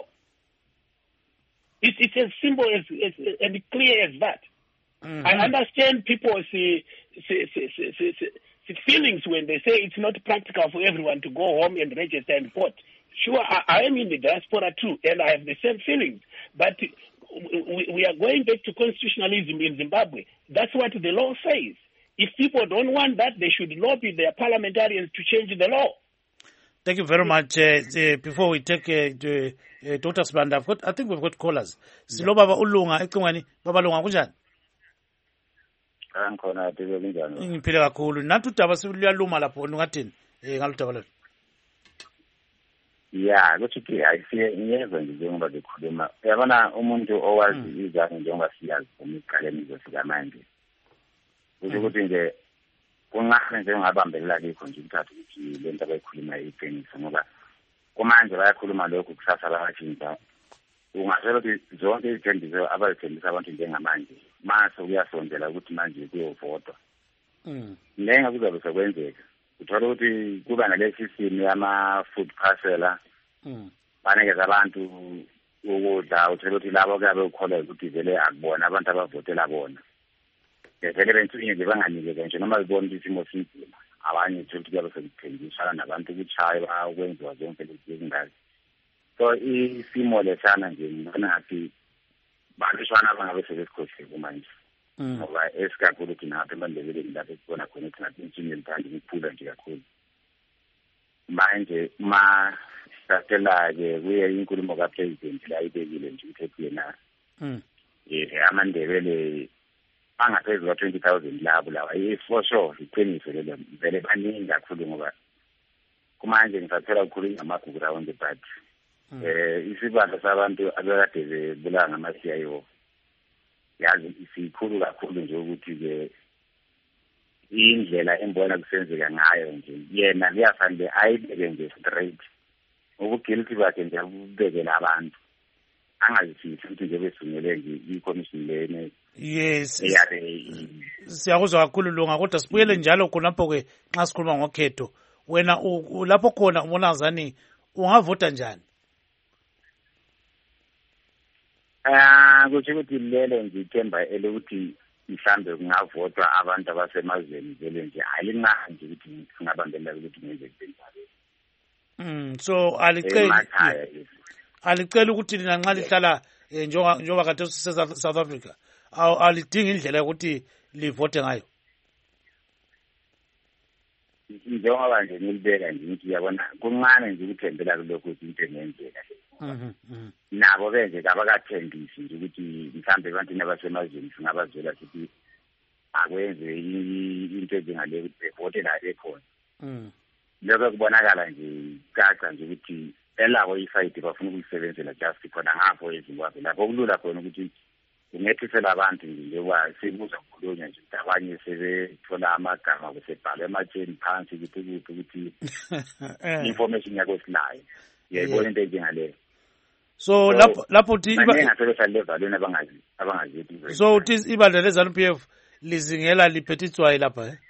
Speaker 4: It's, it's as simple as, as and clear as that. Mm-hmm. I understand people's uh, feelings when they say it's not practical for everyone to go home and register and vote. Sure, I, I am in the diaspora too, and I have the same feelings. But we, we are going back to constitutionalism in Zimbabwe. That's what the law says. If people don't want that, they should lobby their parliamentarians to change the law.
Speaker 1: Thank you very much. Uh, uh, before we take uh, the, uh, Doctor Sibanda, I've got, I think we've got callers. Silo Baba Ulunga, Ekungani, Baba Lunga, kunjani?
Speaker 7: Ankhona tibe kunjani?
Speaker 1: Ngiphile kakhulu. Nathi udaba siluyaluma lapho ngathini? Eh ngaludaba lo.
Speaker 7: Yeah, kuthi ayisiye ngiyezwa nje njengoba bekhuluma. Uyabona umuntu owazi izange njengoba siyazi umqaleni zofika manje. Kuthi ukuthi nje kungahle nje ngabambelela likho nje ukuthatha ukuthi lento abayikhuluma iqiniso ngoba kumanje bayakhuluma lokho kusasa bayashintsha. Ungasho ukuthi zonke izithembiso abayithembisa abantu njengamanje mase uyasondela ukuthi manje kuyovotwa. Mm. Nenga kuzabe sekwenzeka. Uthola ukuthi kuba nalesi simo yama food parcel. Mm. Banikeza abantu ukudla uthola ukuthi labo kabe ukholwa ukuthi vele akubona abantu abavotela bona. Vele bentshinye nje banganikeza nje noma ibona ukuthi isimo sinzima. Abanye uthola ukuthi kabe sekuthengisana nabantu ukuchaya ukwenziwa zonke lezi zindawo. So isimo lesana nje ngibona ngathi balishwana abangabe sebesikhohle manje. Ngoba esikakhulu ukuthi nathi eMandebeleni lapho sibona khona ukuthi nathi intshinga elithanda ukuphula nje kakhulu. Manje ma sasela-ke kuye inkulumo kaPresident la ibekile nje ukuthi yena eh aMandebele angaphezulu kwa twenty thousand labo lawa for sure iqiniso lelo vele baningi kakhulu ngoba kumanje ngisathola ukukhuluma ngamagugu around the bad. Eh isibalo sabantu abekade bebulanga ama-C I O yazi isikhulu kakhulu nje ukuthi ke indlela embona kusenzeka ngayo nje yena liyafanele ayibeke nje straight ubuguilty bakhe nje ubekela abantu angazifisi ukuthi nje besungele nje i-commission lene.
Speaker 1: Yes, siyakuzwa kakhulu Lunga kodwa sibuyele njalo khonapho ke nxa sikhuluma ngokhetho wena lapho khona ubona ngazani ungavota njani?
Speaker 7: Ah, kuthi ukuthi lelo nje ithemba elokuthi mhlambe kungavotwa abantu abasemazweni vele nje ayincane nje ukuthi singabambelela ukuthi ngenze kunjalo.
Speaker 1: Mm, so aliceli aliceli ukuthi lina nxa lihlala njengoba njengoba kade South Africa alidinga indlela yokuthi livote ngayo.
Speaker 7: Njengoba nje nilibeka nje ukuthi yabona kuncane nje ukuthembela kulokho ukuthi into engenzeka.
Speaker 1: Mhm.
Speaker 7: Nabo benze abakathembisi nje ukuthi mhlambe abantu abasemazweni singabazela ukuthi akwenze into njengale ukuthi bevote la bekhona.
Speaker 1: Mhm.
Speaker 7: Lokho kubonakala nje caca nje ukuthi elawo ifight bafuna ukuyisebenzela just khona ngapho eZimbabwe lapho kulula khona ukuthi ungethesela abantu nje wa sibuza ukukhulunywa nje abanye sebethola amagama kusebhala ematsheni phansi ukuthi ukuthi information yakho silayo yayibona into njengaleyo.
Speaker 1: So lapho lapho uthi
Speaker 7: iba level abangazi abangazi.
Speaker 1: So uthi ibandla leZANU P F lizingela liphethe itswayi lapha eh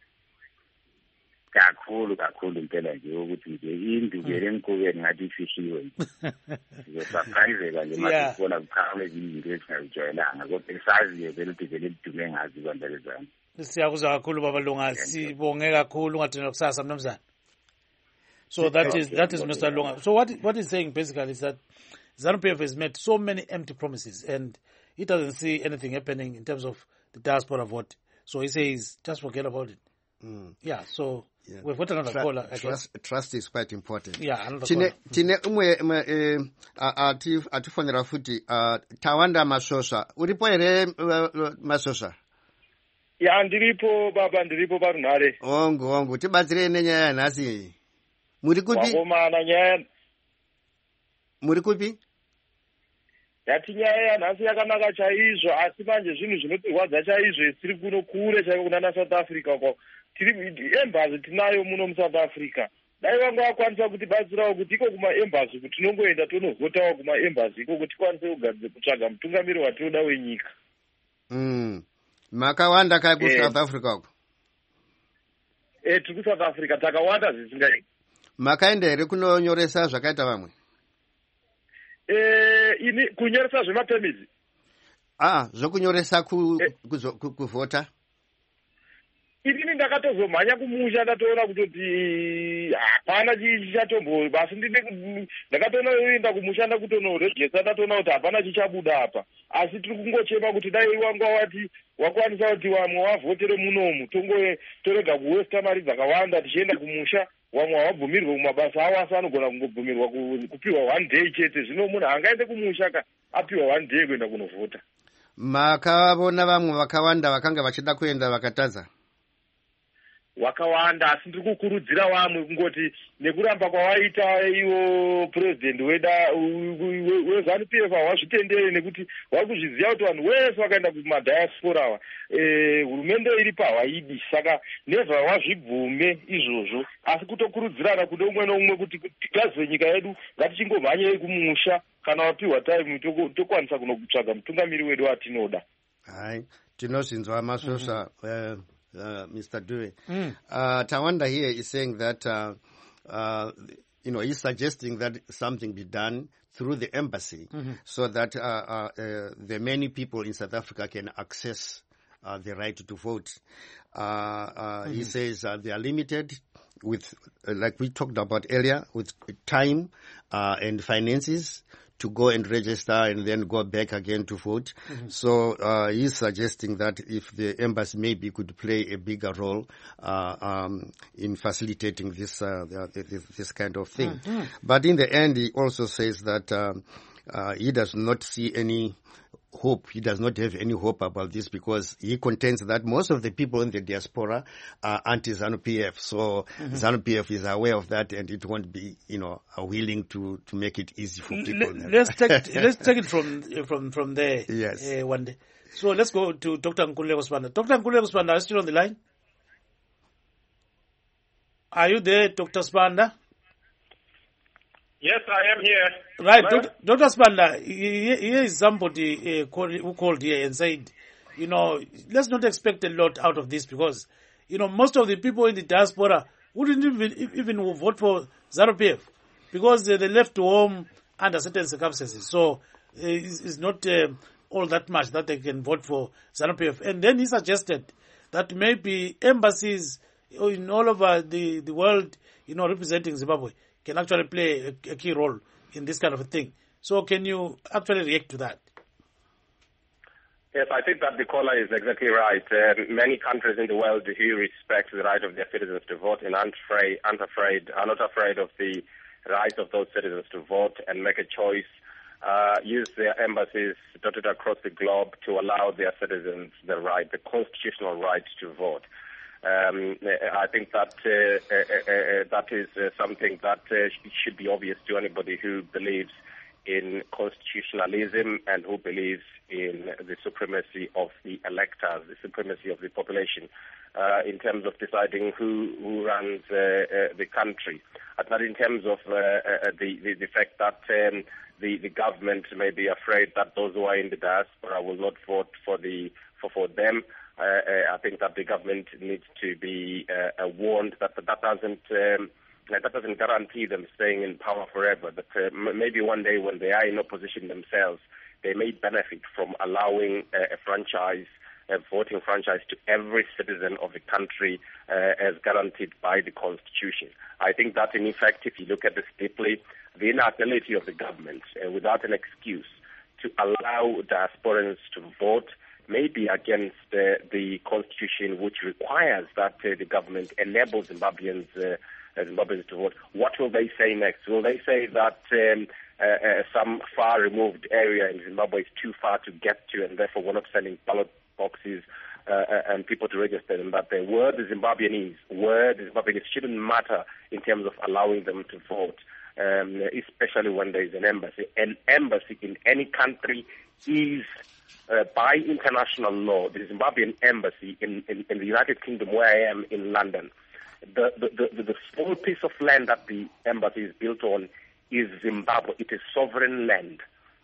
Speaker 7: kakhulu kakhulu impela nje ukuthi nje induku lenkubeni ngathi ifihliwe nje surpriseka nje manje sibona kuqhawe izinto ezingajwayelanga kodwa esazi vele ukuthi vele lidume ngazi ibandla leZANU.
Speaker 1: Siyakuzwa kakhulu baba Lunga, sibonge kakhulu ungathina kusasa mnumzana. So that is that is Mister Lunga. So what what is saying basically is that ZANU P F has made so many empty promises and he doesn't see anything happening in terms of the diaspora vote. So he says just forget about it. Mm. Yeah, so yeah. We've got another Tra- caller.
Speaker 2: Trust, trust is quite important.
Speaker 1: Yeah, another
Speaker 2: tine,
Speaker 1: caller.
Speaker 2: Tine umwe ati atufonera futi Tawanda Mashosa. Uripo ere Mashosa?
Speaker 8: Ya ndiripo baba ndiripo barunare.
Speaker 2: Ongo ongo tibatsire nenyaya nasi. Muri kupi?
Speaker 8: Wakomana nyaya.
Speaker 2: Muri kupi?
Speaker 8: Yati nyaya nasi yakanaka chaizvo asi manje zvinhu zvinotirwadza chaizvo tiri kuno kure chaiko kuna South Africa kwa tiri embassy tinayo muno mu South Africa. Dai vangu vakwanisa kuti batsirawo kuti iko kuma embassy kuti tinongoenda tonovotawo kuma embassy iko kuti kwanise kugadzira kutsvaga mutungamiri watinoda wenyika.
Speaker 2: Mm. Makawanda kai ku South Africa ko?
Speaker 8: Eh tiri ku South Africa takawanda zvisingai.
Speaker 2: Makaenda ere kunonyoresa zvakaita vamwe?
Speaker 8: Eh ini kunyoresa zvemapemizi.
Speaker 2: Ah, zvokunyoresa ku kuvota.
Speaker 8: Ini ndakatozomhanya kumusha ndatoona kuti hapana chichatombo basi ndine ndakatoenda kumusha ndakutonorejesa ndatoona kuti hapana chichabuda apa asi tiri kungochema kuti dai wangu wati wakwanisa kuti wamwe wavhotere munomu tongo torega kuwesta mari dzakawanda tichienda kumusha wamwe wabvumirwa kumabasa awo asi anogona kungobvumirwa kupiwa one day chete zvino munhu angaende kumusha ka apiwa one day kuenda kunovhota.
Speaker 2: Makavona vamwe vakawanda vakanga vachida kuenda vakatadza?
Speaker 8: Wakawanda asi ndiri kukurudzira vamwe kungoti nekuramba kwawaita iwo president weda weZANU P F wazvitendere nekuti wari kuzviziva kuti vanhu vese vakaenda kumadiaspora ava hurumende iri pahaidi saka nevha wazvibvume izvozvo asi kutokurudzirana kune umwe neumwe kuti tigadzire nyika yedu ngatichingomhanyei kumusha kana wapiwa time tokwanisa kunotsvaga mutungamiri wedu watinoda.
Speaker 2: Hai tinozvinzwa Mashosa. mm-hmm. uh, Uh, Mister Dewey.
Speaker 1: Mm.
Speaker 2: Uh, Tawanda here is saying that, uh, uh, you know, he's suggesting that something be done through the embassy
Speaker 1: mm-hmm.
Speaker 2: so that uh, uh, uh, the many people in South Africa can access uh, the right to vote. Uh, uh, mm-hmm. He says uh, they are limited with, uh, like we talked about earlier, with time uh, and finances to go and register and then go back again to vote. Mm-hmm. So uh, he's suggesting that if the embassy maybe could play a bigger role uh, um, in facilitating this, uh, this this kind of thing.
Speaker 1: Mm-hmm.
Speaker 2: But in the end, he also says that um, uh, he does not see any hope. He does not have any hope about this because he contends that most of the people in the diaspora are anti-ZANU P F. So mm-hmm. ZANU P F is aware of that and it won't be, you know, willing to, to make it easy for people.
Speaker 1: Let, let's take it, let's take it from from from there.
Speaker 2: Yes.
Speaker 1: Uh, one day. So let's go to Doctor Nkululeko Sibanda. Doctor Nkululeko Sibanda, are you still on the line? Are you there, Doctor Sibanda?
Speaker 5: Yes, I am here.
Speaker 1: Right, Doctor Doctor Sibanda, here is somebody uh, called, who called here and said, you know, let's not expect a lot out of this because, you know, most of the people in the diaspora wouldn't even even vote for ZANU P F because uh, they left home under certain circumstances. So uh, it's, it's not uh, all that much that they can vote for ZANU-P F. And then he suggested that maybe embassies in all over the, the world, you know, representing Zimbabwe can actually play a, a key role in this kind of a thing. So can you actually react to that?
Speaker 5: Yes, I think that the caller is exactly right. Uh, many countries in the world do respect the right of their citizens to vote and aren't afraid, aren't afraid, are not afraid of the right of those citizens to vote and make a choice, uh, use their embassies dotted across the globe to allow their citizens the right, the constitutional right to vote. Um, I think that uh, uh, uh, that is uh, something that uh, should be obvious to anybody who believes in constitutionalism and who believes in the supremacy of the electors, the supremacy of the population, uh, in terms of deciding who, who runs uh, uh, the country. But in terms of uh, uh, the, the, the fact that um, the, the government may be afraid that those who are in the diaspora will not vote for, the, for, for them, uh, uh, I think that the government needs to be uh, warned that that doesn't... Um, That doesn't guarantee them staying in power forever, but uh, m- maybe one day when they are in opposition themselves, they may benefit from allowing uh, a franchise, a voting franchise to every citizen of the country uh, as guaranteed by the Constitution. I think that in effect, if you look at this deeply, the inability of the government, uh, without an excuse, to allow diasporans to vote may be against uh, the Constitution, which requires that uh, the government enable Zimbabweans uh, Zimbabweans to vote. What will they say next? Will they say that um, uh, uh, some far-removed area in Zimbabwe is too far to get to, and therefore we're not sending ballot boxes uh, and people to register, and that the where the Zimbabwean is, where the Zimbabwean is, shouldn't matter in terms of allowing them to vote, um, especially when there is an embassy. An embassy in any country is, uh, by international law, the Zimbabwean embassy in, in, in the United Kingdom, where I am in London, The, the, the, the small piece of land that the embassy is built on is Zimbabwe. It is sovereign land.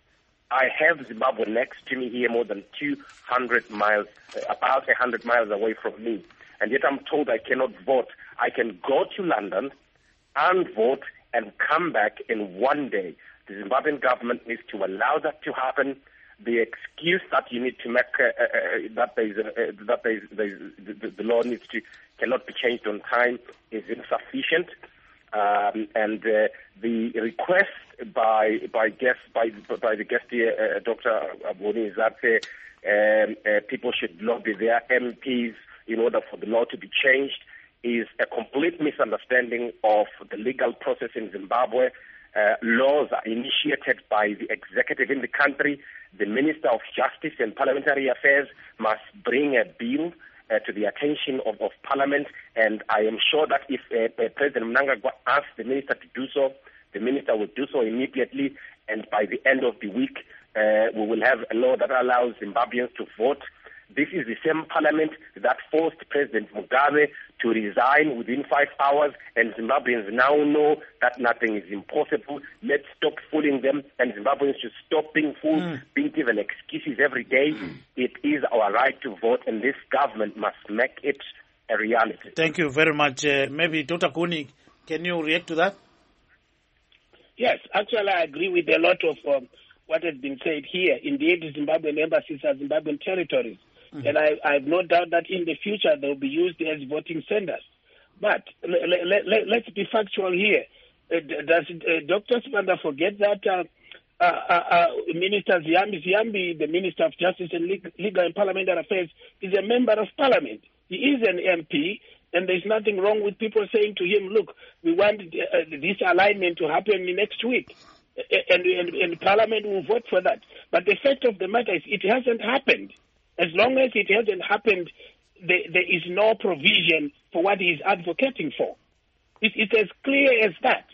Speaker 5: I have Zimbabwe next to me here, more than two hundred miles, about one hundred miles away from me. And yet I'm told I cannot vote. I can go to London and vote and come back in one day. The Zimbabwean government needs to allow that to happen. The excuse that you need to make, uh, uh, that, there's, uh, that there's, there's, the, the law needs to cannot be changed on time is insufficient, um, and uh, the request by by guest by by the guest here, uh, Doctor Aboni, is that uh, um, uh, people should lobby their M Ps in order for the law to be changed is a complete misunderstanding of the legal process in Zimbabwe. Uh, laws are initiated by the executive in the country. The Minister of Justice and Parliamentary Affairs must bring a bill uh, to the attention of, of Parliament, and I am sure that if uh, uh, President Mnangagwa asks the Minister to do so, the Minister will do so immediately, and by the end of the week, uh, we will have a law that allows Zimbabweans to vote. This is the same Parliament that forced President Mugabe to resign within five hours, and Zimbabweans now know that nothing is impossible. Let's stop fooling them, and Zimbabweans should stop being fooled, mm. being given excuses every day. Mm. It is our right to vote, and this government must make it a reality.
Speaker 1: Thank you very much. Uh, maybe Doctor Kuni, can you react to that?
Speaker 4: Yes, actually I agree with a lot of um, what has been said here. Indeed, Zimbabwean embassies are Zimbabwean territories. Mm-hmm. And I, I have no doubt that in the future they'll be used as voting centers. But l- l- l- let's be factual here. Uh, does uh, Doctor Sibanda forget that uh, uh, uh, Minister Ziyambi Ziyambi, the Minister of Justice and Legal and Parliamentary Affairs, is a member of Parliament. He is an M P, and there's nothing wrong with people saying to him, look, we want uh, this alignment to happen next week. And, and, and Parliament will vote for that. But the fact of the matter is it hasn't happened. As long as it hasn't happened, there, there is no provision for what he is advocating for. It, it's as clear as that.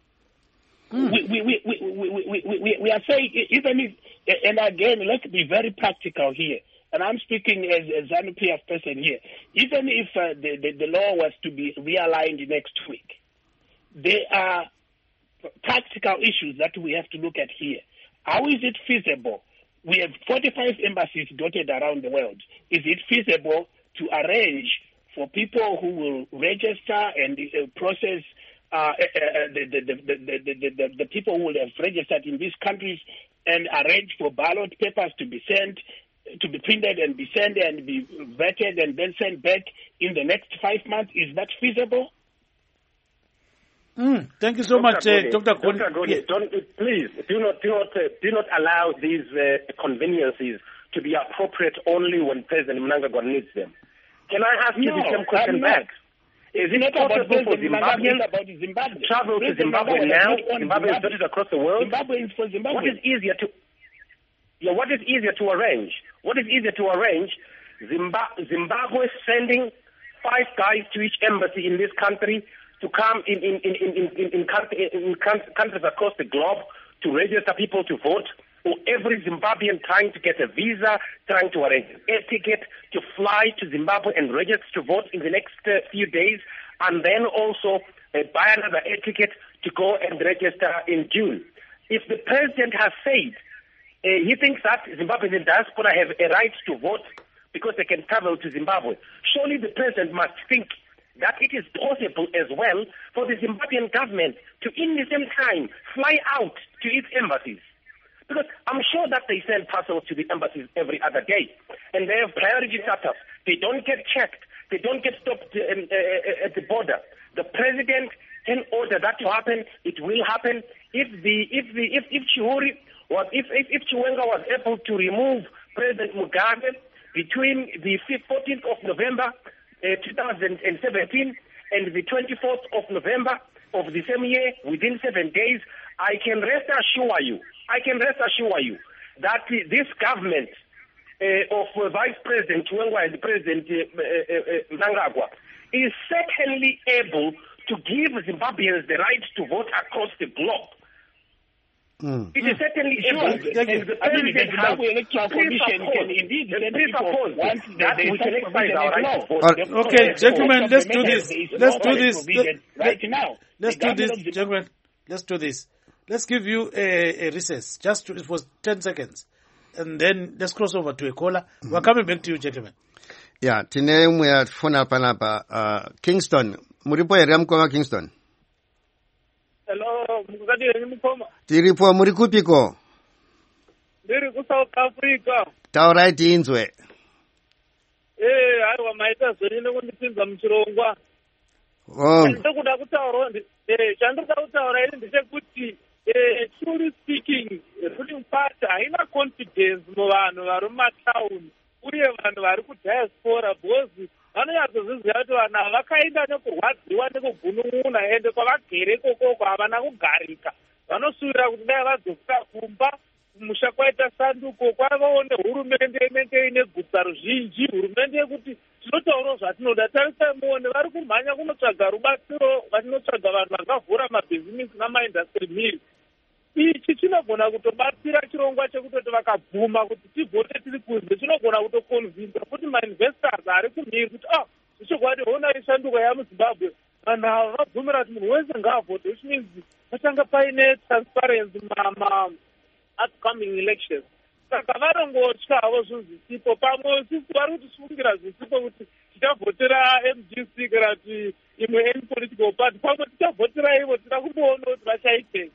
Speaker 4: Mm. We, we, we, we, we, we, we, we are saying, even if, and again, let's be very practical here, and I'm speaking as a ZANU-P F person here, even if uh, the, the, the law was to be realigned next week, there are practical issues that we have to look at here. How is it feasible? We have forty-five embassies dotted around the world. Is it feasible to arrange for people who will register and uh, process uh, uh, the, the, the, the, the, the, the people who will have registered in these countries and arrange for ballot papers to be sent, to be printed and be sent and be vetted and then sent back in the next five months? Is that feasible?
Speaker 1: Mm, thank you so
Speaker 5: Doctor
Speaker 1: much, uh,
Speaker 5: Goni,
Speaker 1: Doctor Goni.
Speaker 5: Doctor Goni,
Speaker 1: Yeah.
Speaker 5: don't, please do not do not uh, do not allow these uh, conveniences to be appropriate only when President Mnangagwa needs them. Can I ask you
Speaker 4: No,
Speaker 5: the same question
Speaker 4: I'm not.
Speaker 5: back? Is it
Speaker 4: Not about
Speaker 5: possible for
Speaker 4: President Mnangagwa,
Speaker 5: Zimbabweans
Speaker 4: it's about Zimbabwe.
Speaker 5: to travel to
Speaker 4: President
Speaker 5: Zimbabwe
Speaker 4: Mnangagwa
Speaker 5: now?
Speaker 4: does not own
Speaker 5: Zimbabwe is
Speaker 4: Zimbabwe.
Speaker 5: dotted across the world.
Speaker 4: Zimbabwe is for Zimbabwe.
Speaker 5: What is easier to yeah? What is easier to arrange? What is easier to arrange? Zimbabwe, Zimbabwe sending five guys to each embassy in this country to come in in in in in, in, in, country, in countries across the globe to register people to vote, or every Zimbabwean trying to get a visa, trying to arrange a ticket to fly to Zimbabwe and register to vote in the next uh, few days, and then also uh, buy another air ticket to go and register in June. If the president has said uh, he thinks that Zimbabweans in diaspora have a right to vote because they can travel to Zimbabwe, surely the president must think that it is possible as well for the Zimbabwean government to, in the same time, fly out to its embassies. Because I'm sure that they send parcels to the embassies every other day, and they have priority status. They don't get checked. They don't get stopped um, uh, at the border. The president can order that to happen. It will happen. If the if the if if Chiuri was if if, if Chiwenga was able to remove President Mugabe between the fourteenth of November uh, two thousand seventeen and the twenty-fourth of November of the same year, within seven days, I can rest assure you, I can rest assure you that uh, this government uh, of uh, Vice President Chiwenga and President uh, uh, uh, Mnangagwa is certainly able to give Zimbabweans the right to vote across the globe.
Speaker 2: Mm.
Speaker 5: It is certainly
Speaker 4: Sure.
Speaker 5: able.
Speaker 4: Thank you.
Speaker 5: And the
Speaker 4: I mean, the
Speaker 5: president has
Speaker 4: Zimbabwe Electoral Commission can indeed send people
Speaker 5: presuppose
Speaker 4: once
Speaker 5: that
Speaker 4: they
Speaker 5: we can
Speaker 4: set
Speaker 5: exercise
Speaker 4: provision
Speaker 5: our
Speaker 4: as
Speaker 5: right
Speaker 4: law.
Speaker 5: to vote.
Speaker 2: All
Speaker 1: right. Okay, gentlemen, let's do this. Let's do this.
Speaker 4: Right now.
Speaker 1: Let's
Speaker 4: The
Speaker 1: do this,
Speaker 4: government of
Speaker 1: gentlemen. Let's do this. Let's give you a, a recess, just to, for ten seconds. And then let's cross over to a caller. Mm-hmm. We're coming back to you, gentlemen.
Speaker 2: Yeah, tine mwe fona panapa uh, Kingston. Muripo area mkoma Kingston.
Speaker 9: Hello, mukadini mukoma.
Speaker 2: Tiripo muri kupiko.
Speaker 9: Ndiri ku South Africa.
Speaker 2: Taura tinzwe.
Speaker 9: Eh, haiwa maita zvine kundipinza muchirongwa.
Speaker 2: Oh.
Speaker 9: Ndikuda kutaura ndi eh chandikuda kutaura ini ndechekuti eh truly speaking ruling party haina confidence muvanhu vari mumatown uye vanhu vari kudiaspora because vanonyatsoziziva kuti vanhu ava vakaenda nekurwadziwa nekugunun'una ende kwavagere ikokoko havana kugarika vanosuvira kuti dai vadzoka kumba kumusha kwaita sanduko kwavawo nehurumende inenge ine gutsa ruzhinji hurumende yekuti tinotaurawo zvatinoda tarisai muone vari kumhanya kunotsvaga rubatsiro vatinotsvaga vanhu vakavhura mabhizimisi namaindastri miri ichi chinogona kutobatsira chirongwa chekutoti vakabvuma kuti tivhote tiri kunze chinogona kutokonvinza kuti mainvestors ari kumhiri kuti ah zvichokwadi hona ishanduko yamuzimbabwe vanhu ava vabvumira kuti munhu wese ngaavhote which means pachanga paine transparency mama upcoming elections saka varongotya havo zvinhu zvisipo pamwe sisi vari kutisungira zvisipo kuti tichavhotera M G C kana kuti imwe any political party pamwe tichavhotera ivo tida kumboona kuti vachaitei.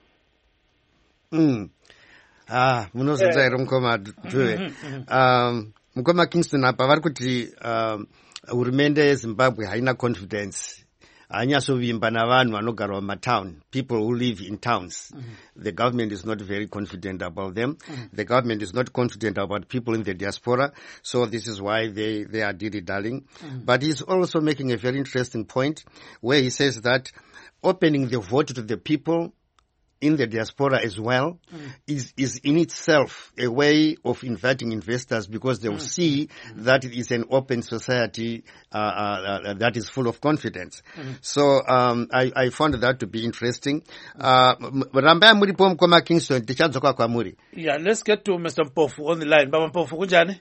Speaker 2: Mm. Ah, munozodza ero mukoma Dwe. Um, mukoma Kingston apa vari kuti um, hurumende yeZimbabwe haina confidence. Hanyasovimba navanhu vanogara mumatown, people who live in towns. Mm-hmm. The government is not very confident about them. Mm-hmm. The government is not confident about people in the diaspora. So this is why they, they are dilly-dallying. Mm-hmm. But he's also making a very interesting point where he says that opening the vote to the people in the diaspora as well mm. is, is in itself a way of inviting investors because they will mm. see mm. that it is an open society uh, uh, that is full of confidence. Mm. So um, I, I found that to be interesting. Ramba muripo mkoma Kingston, tichadzoka kwa muri.
Speaker 1: Yeah, let's get to Mister Mpofu on the line. Baba Mpofu, kunjani?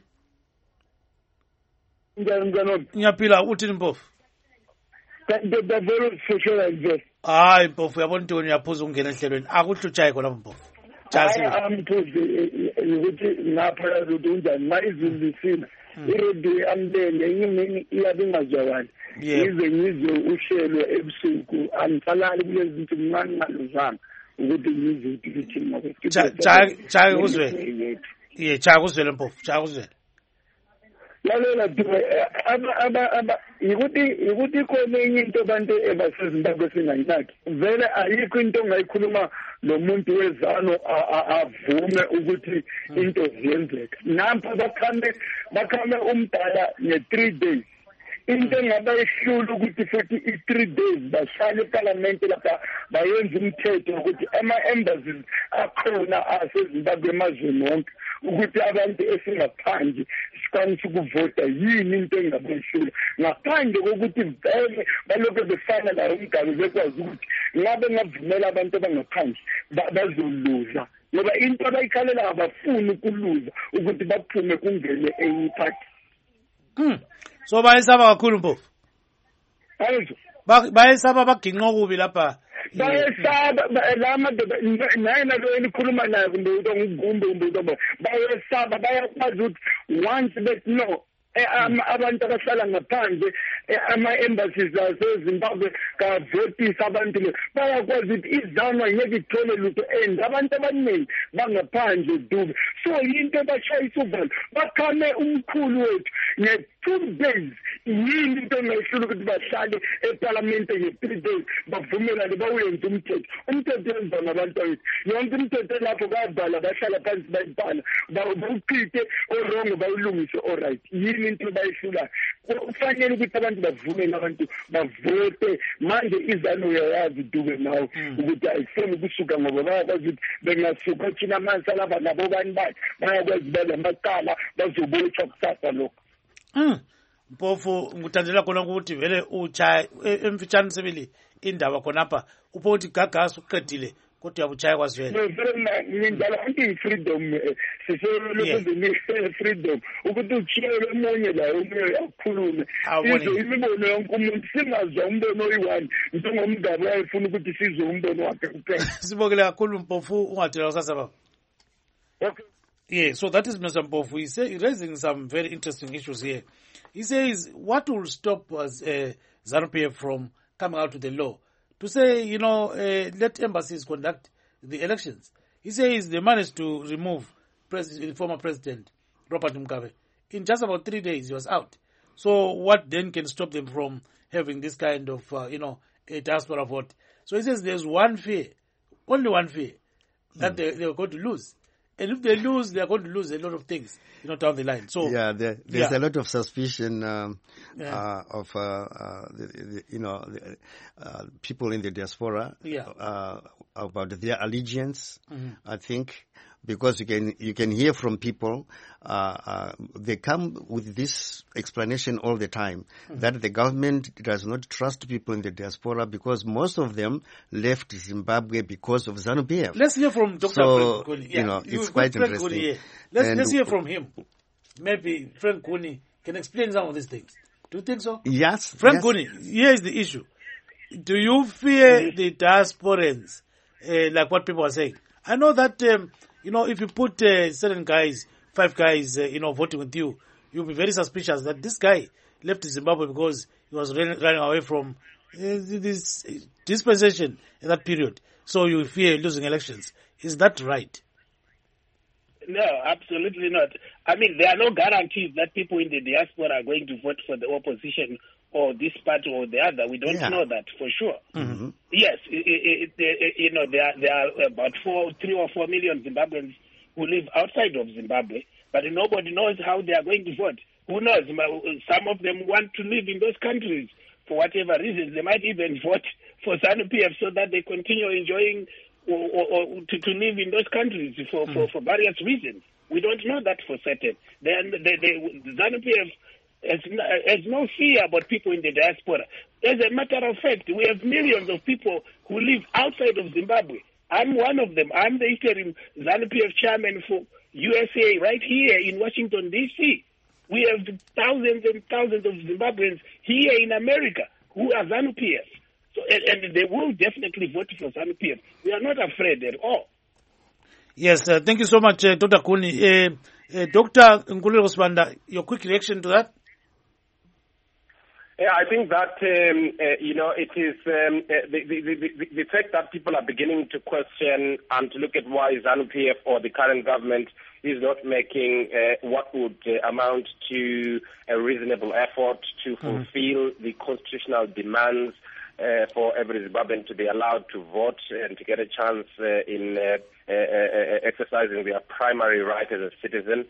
Speaker 10: Njani njani.
Speaker 1: Nyapila, uti Mpofu?
Speaker 10: The the very social advice.
Speaker 1: Hayi Mpofu yabona into uyaphuza ungena ehlelweni akuhlutshaye khona Mpofu.
Speaker 10: Jazi amthuze ukuthi ngapha ukuthi unjani mayizizisina iredi amdenge yimini iyabingazwakala ize ngizwe uhlelo ebusuku angisalali kulezi zinto mncane ngaluzana ukuthi ngizothi lithini mako
Speaker 1: cha kuzwele ye cha kuzwele Mpofu cha kuzwele
Speaker 10: lalela aba aba aba ukuthi ukuthi khona enye into abantu ebasezimbabwe singayinaki vele ayikho into ongayikhuluma nomuntu wezano avume ukuthi into ziyenzeka nampa bakhame bakhame umdala nge-three days into engabayihlula ukuthi futhi i-three days bahlale eparlamente lapha bayenza umthetho ukuthi ama-embassies akhona asezimbabwe emazweni wonke ukuthi abantu esingaphandle sikwanise ukuvota yini into engabayihlula ngaphandle kokuthi vele balokhu befana la umgalo bekwazi ukuthi ngabe ngavumela abantu abangaphandle bazoluza ngoba into abayikhalela abafuni ukuluza ukuthi baphume kungene enye iphathi.
Speaker 1: Hmm. So bayesaba kakhulu Mpofu.
Speaker 10: Ayizwa.
Speaker 1: Bayesaba baginqa kubi lapha.
Speaker 10: Bayesaba la madoda naye nalo elikhuluma naye kumbe umuntu ngugumbe kumbe umuntu bayesaba bayakwazi ukuthi once that no abantu abahlala ngaphandle ama-embassies asezimbabwe kavotisa abantu le bayakwazi ukuthi izanwa ngeke ithole lutho and abantu abaningi bangaphandle dube so yinto bashayisa uvalo bakhame umkhulu wethu nge-two days yini into engayihlula ukuthi bahlale eparlamente nge-three days bavumelane bawuyenza umthetho umthetho wenziwa ngabantu bethu yonke umthetho lapho kabhala bahlala phansi bayibhala bawuchithe orongo bawulungise oright yini into bayihlulayo kufanele ukuthi abantu bavume nabantu bavote manje izano uyayazi dube nawo ukuthi ayifuni ukusuka ngoba bayakwazi ukuthi bengasuka thina amansi alaba nabo bani bani bayakwazi balamacala bazobotshwa kusasa lokho.
Speaker 1: Mpofu nguthandela khona ukuthi vele uchaya emfitshane sebili indaba khonapha upho ukuthi gagasi uqedile kodwa yabuchaya kwazwela
Speaker 10: ngindala anti freedom siselo freedom ukuthi uchiyele umunye la umunye akhulume izo imibono yonke umuntu singazwa umbono oyi-one njengomngane ayefuna ukuthi sizwe umbono wakhe kuphela.
Speaker 1: Sibongele kakhulu Mpofu ungathela kusasa baba.
Speaker 10: Okay.
Speaker 1: Yeah, so that is Mister Mpofu. He say, raising some very interesting issues here. He says, what will stop us, uh, ZANU-P F from coming out with the law to say, you know, uh, let embassies conduct the elections? He says they managed to remove President, former President Robert Mugabe. In just about three days, he was out. So what then can stop them from having this kind of, uh, you know, a diaspora vote? So he says there's one fear, only one fear, that mm. they, they are going to lose. And if they lose, they are going to lose a lot of things, you know, down the line. So
Speaker 2: yeah, there, there's
Speaker 1: yeah.
Speaker 2: a lot of suspicion um,
Speaker 1: yeah.
Speaker 2: uh, of, uh, uh, the, the, you know, the, uh, people in the diaspora
Speaker 1: yeah.
Speaker 2: uh, about their allegiance.
Speaker 1: Mm-hmm.
Speaker 2: I think because you can you can hear from people, uh, uh, they come with this explanation all the time mm-hmm. that the government does not trust people in the diaspora because most of them left Zimbabwe because of ZANU-P F.
Speaker 1: Let's hear from Doctor
Speaker 2: So,
Speaker 1: Frank Kuni.
Speaker 2: Yeah, you know,
Speaker 1: you
Speaker 2: it's quite
Speaker 1: Frank
Speaker 2: interesting.
Speaker 1: Kuni, yeah. Let's,
Speaker 2: and
Speaker 1: let's hear from him. Maybe Frank Kuni can explain some of these things. Do you think so?
Speaker 2: Yes.
Speaker 1: Frank
Speaker 2: yes.
Speaker 1: Kuni, here is the issue. Do you fear the diasporans, uh, like what people are saying? I know that, um, you know, if you put uh, certain guys, five guys, uh, you know, voting with you, you'll be very suspicious that this guy left Zimbabwe because he was running, running away from uh, this dispensation in that period. So you fear losing elections. Is that right?
Speaker 4: No, absolutely not. I mean, there are no guarantees that people in the diaspora are going to vote for the opposition or this party or the other. We don't
Speaker 2: yeah. know
Speaker 4: that for sure.
Speaker 2: Mm-hmm.
Speaker 4: Yes, it, it, it, you know, there, there are about four, three or four million Zimbabweans who live outside of Zimbabwe, but nobody knows how they are going to vote. Who knows? Some of them want to live in those countries for whatever reasons. They might even vote for ZANU-P F so that they continue enjoying or, or, or to, to live in those countries for, mm. for, for various reasons. We don't know that for certain. Then the, the, the ZANU-P F has, has no fear about people in the diaspora. As a matter of fact, we have millions of people who live outside of Zimbabwe. I'm one of them. I'm the interim ZANU-P F chairman for U S A right here in Washington, D C We have thousands and thousands of Zimbabweans here in America who are ZANU-P F. So, and, and they will definitely vote for ZANU-P F. We are not afraid at all.
Speaker 1: Yes, uh, thank you so much, uh, Doctor Kuni. Uh, uh, Doctor Nkululeko Sibanda, your quick reaction to that?
Speaker 5: Yeah, I think that, um, uh, you know, it is um, uh, the, the, the, the fact that people are beginning to question and to look at why ZANU P F or the current government is not making uh, what would uh, amount to a reasonable effort to fulfill mm. the constitutional demands uh, for every Zimbabwean to be allowed to vote and to get a chance uh, in uh, uh, uh, exercising their primary right as a citizen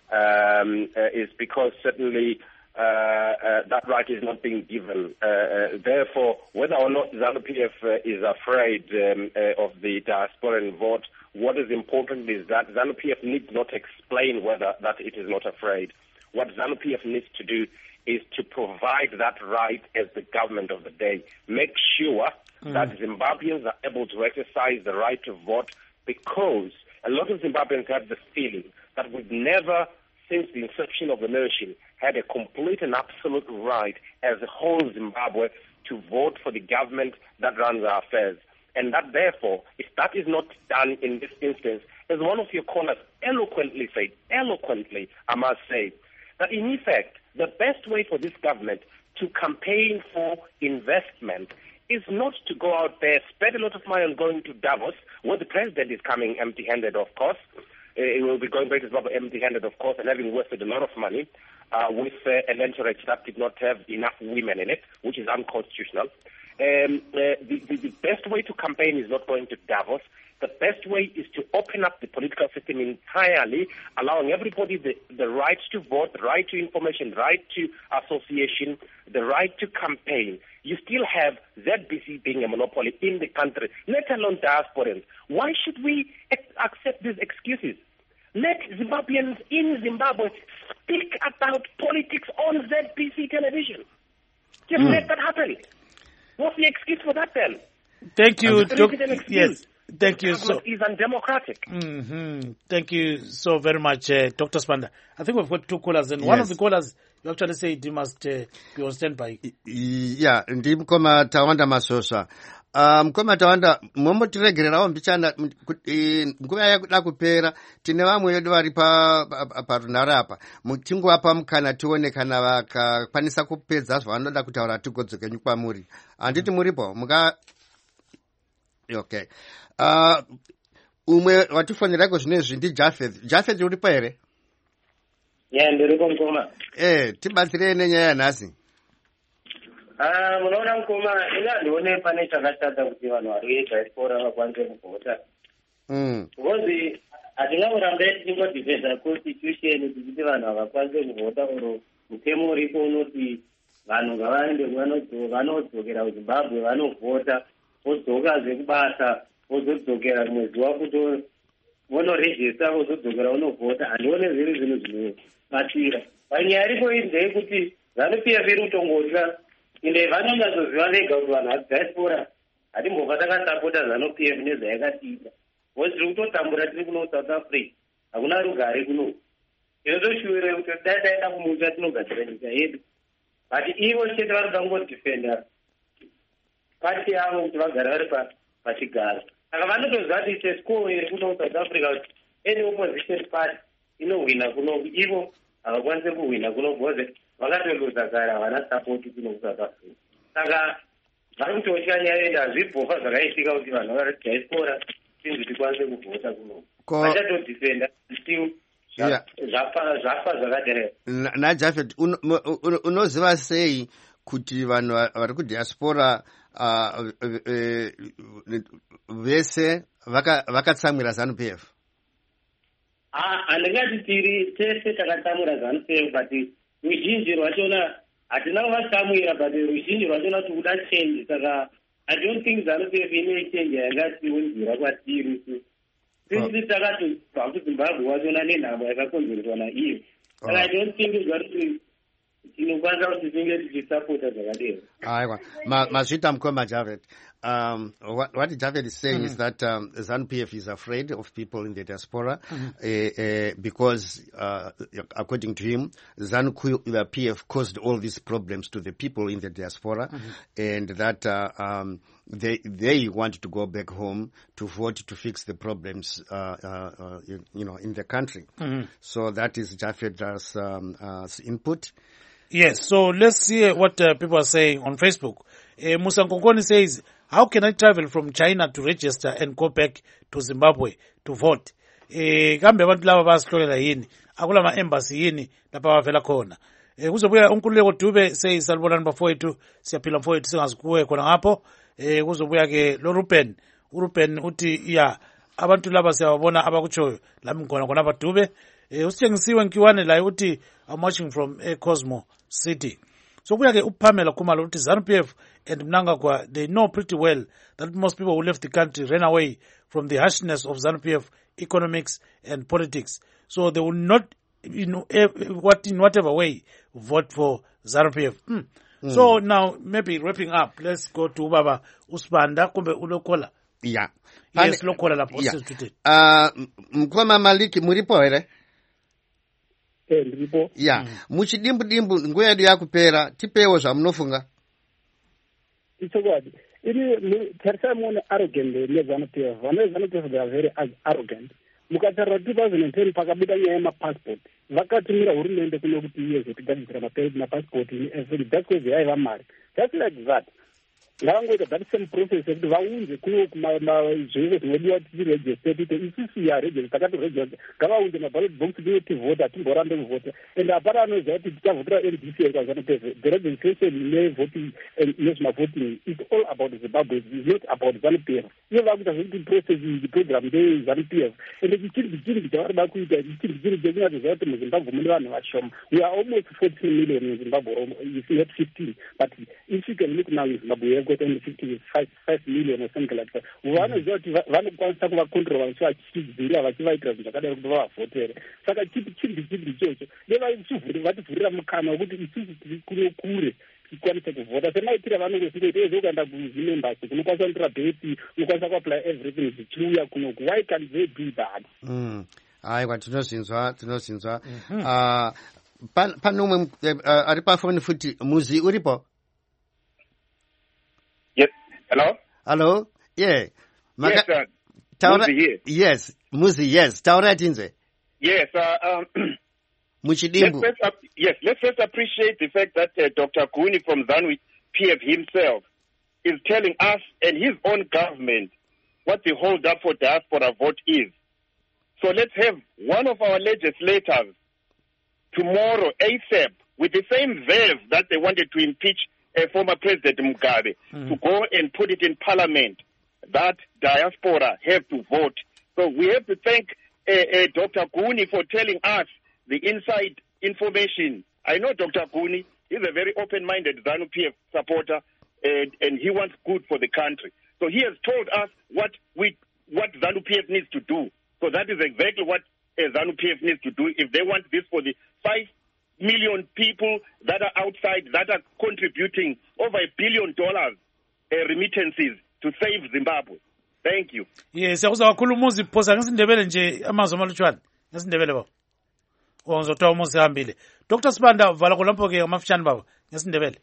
Speaker 5: um, uh, is because certainly Uh, uh, that right is not being given. Uh, uh, therefore, whether or not ZANU P F uh, is afraid um, uh, of the diasporan vote, what is important is that ZANU P F needs not explain whether that it is not afraid. What ZANU P F needs to do is to provide that right as the government of the day. Make sure mm. that Zimbabweans are able to exercise the right to vote, because a lot of Zimbabweans have the feeling that we've never, since the inception of the nation, had a complete and absolute right as a whole Zimbabwe to vote for the government that runs our affairs. And that therefore, if that is not done in this instance, as one of your callers eloquently said, eloquently, I must say, that in effect, the best way for this government to campaign for investment is not to go out there, spend a lot of money on going to Davos, where the president is coming empty-handed, of course. It will be going back to Zimbabwe empty-handed, of course, and having wasted a lot of money uh, with uh, an entourage that did not have enough women in it, which is unconstitutional. Um, uh, the, the, the best way to campaign is not going to Davos. The best way is to open up the political system entirely, allowing everybody the, the right to vote, the right to information, the right to association, the right to campaign. You still have Z B C being a monopoly in the country, let alone diasporans. Why should we ac- accept these excuses? Let Zimbabweans in Zimbabwe speak about politics on Z B C television. Just mm. let that happen. What's the excuse for that then?
Speaker 1: Thank you, Doctor Yes. Thank you so.
Speaker 5: Is undemocratic.
Speaker 1: Mm-hmm. Thank you so very much, uh, Doctor Spanda. I think we've got two callers, and yes. one of the callers you actually said you must uh, be on standby.
Speaker 2: Yeah, ndi mkoma Tawanda Masosa. Um, mkoma Tawanda, mombo tiregererawo mbichana nguva yakuda kupera tine vamwe vedu vari pa parunhare apa mutingowapa mukana tione kana vakakwanisa kupedza zvavanoda kutaura tigodzokenyu kwamuri. Handiti muripo muka okay. Uh, umwe watifonerako zvinezvi ndi Jafeth. Jafeth uripo here?
Speaker 11: Yeah, ndiripo mkoma.
Speaker 2: Eh, tibatsirei nenyaya yanhasi.
Speaker 11: Ah, munoona mkoma, ina ndione pane chakashata kuti vanhu vari vediaspora vakwanise kuvhota.
Speaker 2: Mm.
Speaker 11: Because hatingamuramba tichingodhifenda constitution tichiti vanhu havakwanise kuvhota, oro mutemo uripo unoti vanhu ngavaende vanodzokera kuZimbabwe vanovhota, vodzokazve kubasa, vozodzokera rimwe zuva kuti vonorejista, vozodzokera vonovhota. Handione zviri zvinhu zvinobatsira. Panyaya iripo iyi ndeyekuti ZANU P F iri kutongotya ende vanonyazoziva vega kuti vanhu vadiaspora hatimbobva takasapota ZANU P F nezvayakatiita. Because tiri kutotambura tiri kuno South Africa, hakuna rugare kuno. Tinotoshuwira kuti dai taenda kumusha tinogadzira nyika yedu. But ivo chete vari kutangodhifenda pati yavo kuti vagara vari pachigaro. Saka vanotoziva kuti sesco iri kuno South Africa kuti any opposition party inohwina kuno, ivo havakwanise kuhwina kuno because vakatoluza kare havana sapoti kuno kuSouth Africa. Saka vari kutotya nyaya yedu, hazvibhofa zvakaitika kuti vanhu vari diaspora tinzi tikwanise kuvhota kuno. Vachatodhifenda still zvafa zvakadai.
Speaker 2: naJafet, unoziva sei kuti vanhu vari kudiaspora vese vakatsamwira ZANU P F?
Speaker 11: Handingati tiri tese takatsamwira ZANU P F, but ruzhinji rwachona hatina kuvatsamwira, but ruzhinji rwachona kuti kuda change. Saka I don't think ZANU P F ine change yangatiunzira kwatiri. Since takatobva kuZimbabwe wachona nenhamo yakakonzerwa naiyo. Saka I don't think kuti tinokwanisa kuti tinge tichisapota zvakadero.
Speaker 2: Aiwa, mazvita mukoma Javed. Um, what, what Javed is saying mm-hmm. is that um, ZANU P F is afraid of people in the diaspora mm-hmm. uh, uh, because, uh, according to him, ZANU P F caused all these problems to the people in the diaspora, mm-hmm. and that uh, um, they they want to go back home to vote to fix the problems, uh, uh, uh, you, you know, in the country. Mm-hmm. So that is Javed's um, uh, input.
Speaker 1: Yes, so let's see what uh, people are saying on Facebook. Uh, Musa Nkongoni says, how can I travel from China to register and go back to Zimbabwe to vote? Eh, kambe abantu laba basihlolela yini? Akula ma-embassy yini lapha bavela khona? Eh, kuzobuya uNkululeko Dube says, salibonani bafowethu, siyaphila mfowethu singazikuwe khona ngapho. Eh, kuzobuya ke lo Ruben. uRuben uthi, yeah, abantu laba siyababona abakutshoyo lami ngkhona khona abadube. Eh, usitshengisiwe Nkiwane la uthi, I'm watching from uh, Cosmo City. So kuya ke uPamela Khumalo uthi ZANU-P F and Mnangagwa, they know pretty well that most people who left the country ran away from the harshness of ZANU-P F economics and politics. So they will not, you know, what in whatever way vote for ZANU-P F. Mm. Mm. So now maybe wrapping up, let's go to Baba Usbanda kumbe ulokola.
Speaker 2: Yeah.
Speaker 1: Yes, lokola la post
Speaker 2: yeah. Uh, Mkoma Maliki muripo ere?
Speaker 6: Eh, ndipo.
Speaker 2: Yeah. Mm. Muchidimbu dimbu nguya yedu yakupera tipewo za mnofunga.
Speaker 6: Ichogwadi. Ili tersa mwone arrogant ne ZANU-P F. Wane ZANU-P F they are very arrogant. Mukatara two thousand ten pakabida nyema passport. Vakatumira hurumende kuno kuti yezo tigadzira mapedi na passport ni every that's why they have mari. Just like that. Ngavangoita that same process kuti vaunze kuno zvese zvinodiwa tichiregister tite isisi yaregister takati register ngavaunze maballot box tinovhota timborambe kuvhota and hapana anoziva kuti tichavhotera N D C kwazanupf the registration nevoting nezvimavoting is all about Zimbabwe, it's not about ZANU-P F. Ivo vakuita zvekuti process iyi program ndezANU-P F ende chichiri chiri chavarida kuita chichiri chiri chekunyatsozva kuti muzimbabwe mune vanhu vashoma. We are almost fourteen million in Zimbabwe, if not fifteen, but if you can look now in Zimbabwe got only fifty-five million or something like that. Vanoziva kuti vanokwanisa kuvakontrol vachivachidzira vachivaitira zvinhu zvakadai kuti vavavhotere. Saka chipi chiri chiri ichocho vativhurira mukana wekuti isusu tiri kuno kure tikwanise kuvhota semaitira vanongosingoita izvo ukaenda kuzimembasi kunokwanisa kunotora bheti unokwanisa kuapply everything zvichiuya kunoku. Why can they do that?
Speaker 2: Aiwa, tinozinzwa tinozinzwa. Pane umwe ari pafoni futi. Muzi uripo?
Speaker 12: Yes. Hello?
Speaker 2: Hello? Yeah. Maka,
Speaker 12: yes, sir.
Speaker 2: Taura,
Speaker 12: Muzi here.
Speaker 2: Yes. Muzi, yes. Taura tinze.
Speaker 12: Yes. Uh, um,
Speaker 2: Muchidimbu.
Speaker 12: Let's first, yes, let's first appreciate the fact that uh, Doctor Kuni from ZANU-P F himself is telling us and his own government what the hold up for diaspora vote is. So let's have one of our legislators tomorrow, ASAP, with the same verve that they wanted to impeach uh, former President Mugabe, mm. to go and put it in Parliament that diaspora have to vote. So we have to thank uh, uh, Doctor Kuni for telling us the inside information. I know Doctor Kuni is a very open-minded ZANU-P F supporter, and, and he wants good for the country. So he has told us what we what ZANU-P F needs to do. So that is exactly what uh, ZANU-P F needs to do if they want this for the five million people that are outside, that are contributing over a billion dollars uh, remittances to save Zimbabwe. Thank you.
Speaker 1: Yes, akuza kakhulu muzi phosa ngesindebele nje amazwi amalutshwane ngesindebele baba. Ongizothiwa umuzi hambile. Doctor Sibanda vala kolapho ke amafishane baba ngesindebele.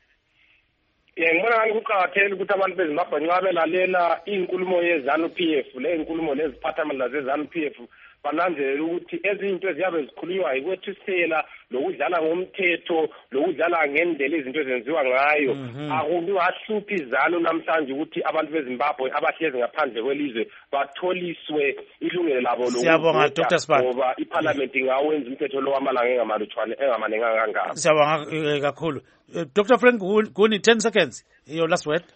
Speaker 5: Yeah, ngibona ngani kuqakathekile ukuthi abantu beZimbabwe nxa belalela inkulumo yeZANU-P F le inkulumo leziphathamandla zeZANU-P F bananzelela ukuthi ezinto eziyabe zikhulunywa yikwethisela lokudlala ngomthetho lokudlala ngendlela izinto ezenziwa ngayo akungahluphi izalo namhlanje ukuthi abantu beZimbabwe abahlezi ngaphandle kwelizwe batholiswe ilungelo labo lokuvota ngoba iparliament ingawenza umthetho lo wamalanga engamalutshwane engamanenganga kangako.
Speaker 1: Siyabonga kakhulu. Doctor Frank Kuni, ten seconds. Your last word.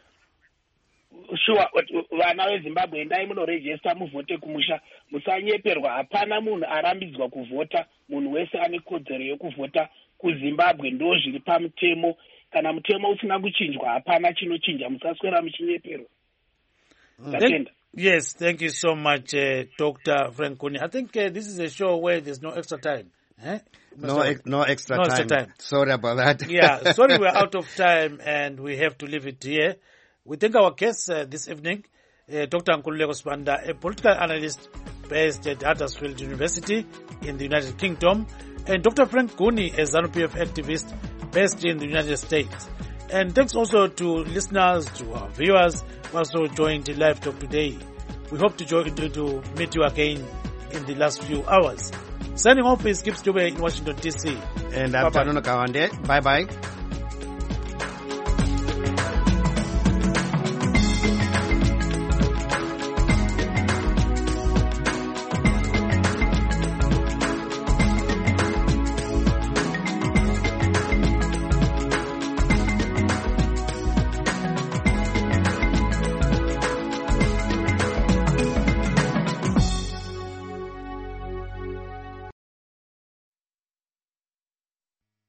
Speaker 4: Sure, vana veZimbabwe endai munoregister muvote kumusha musanyeperwa. Hapana munhu arambidzwa kuvhota. Munhu wese ane kodzero yekuvhota kuZimbabwe. Ndo zviri pamutemo. Kana mutemo usina kuchinjwa hapana chinochinja. Musaswera muchinyeperwa. Tatenda.
Speaker 1: Yes, thank you so much, uh, Doctor Frank Kuni. I think uh, this is a show where there's no extra time. Eh?
Speaker 2: No, ex no, extra,
Speaker 1: no
Speaker 2: time.
Speaker 1: extra time.
Speaker 2: Sorry about that.
Speaker 1: Yeah, sorry we're out of time and we have to leave it here. We thank our guests uh, this evening, uh, Doctor Nkululeko Sibanda, a political analyst based at Huddersfield University in the United Kingdom, and Doctor Frank Kuni, a ZANU-P F activist based in the United States. And thanks also to listeners, to our viewers who also joined the live talk today. We hope to, join, to, to meet you again in the last few hours. Signing off is Gibbs Dube in Washington, D C.
Speaker 2: And I'm Tanono Kawande. Bye-bye.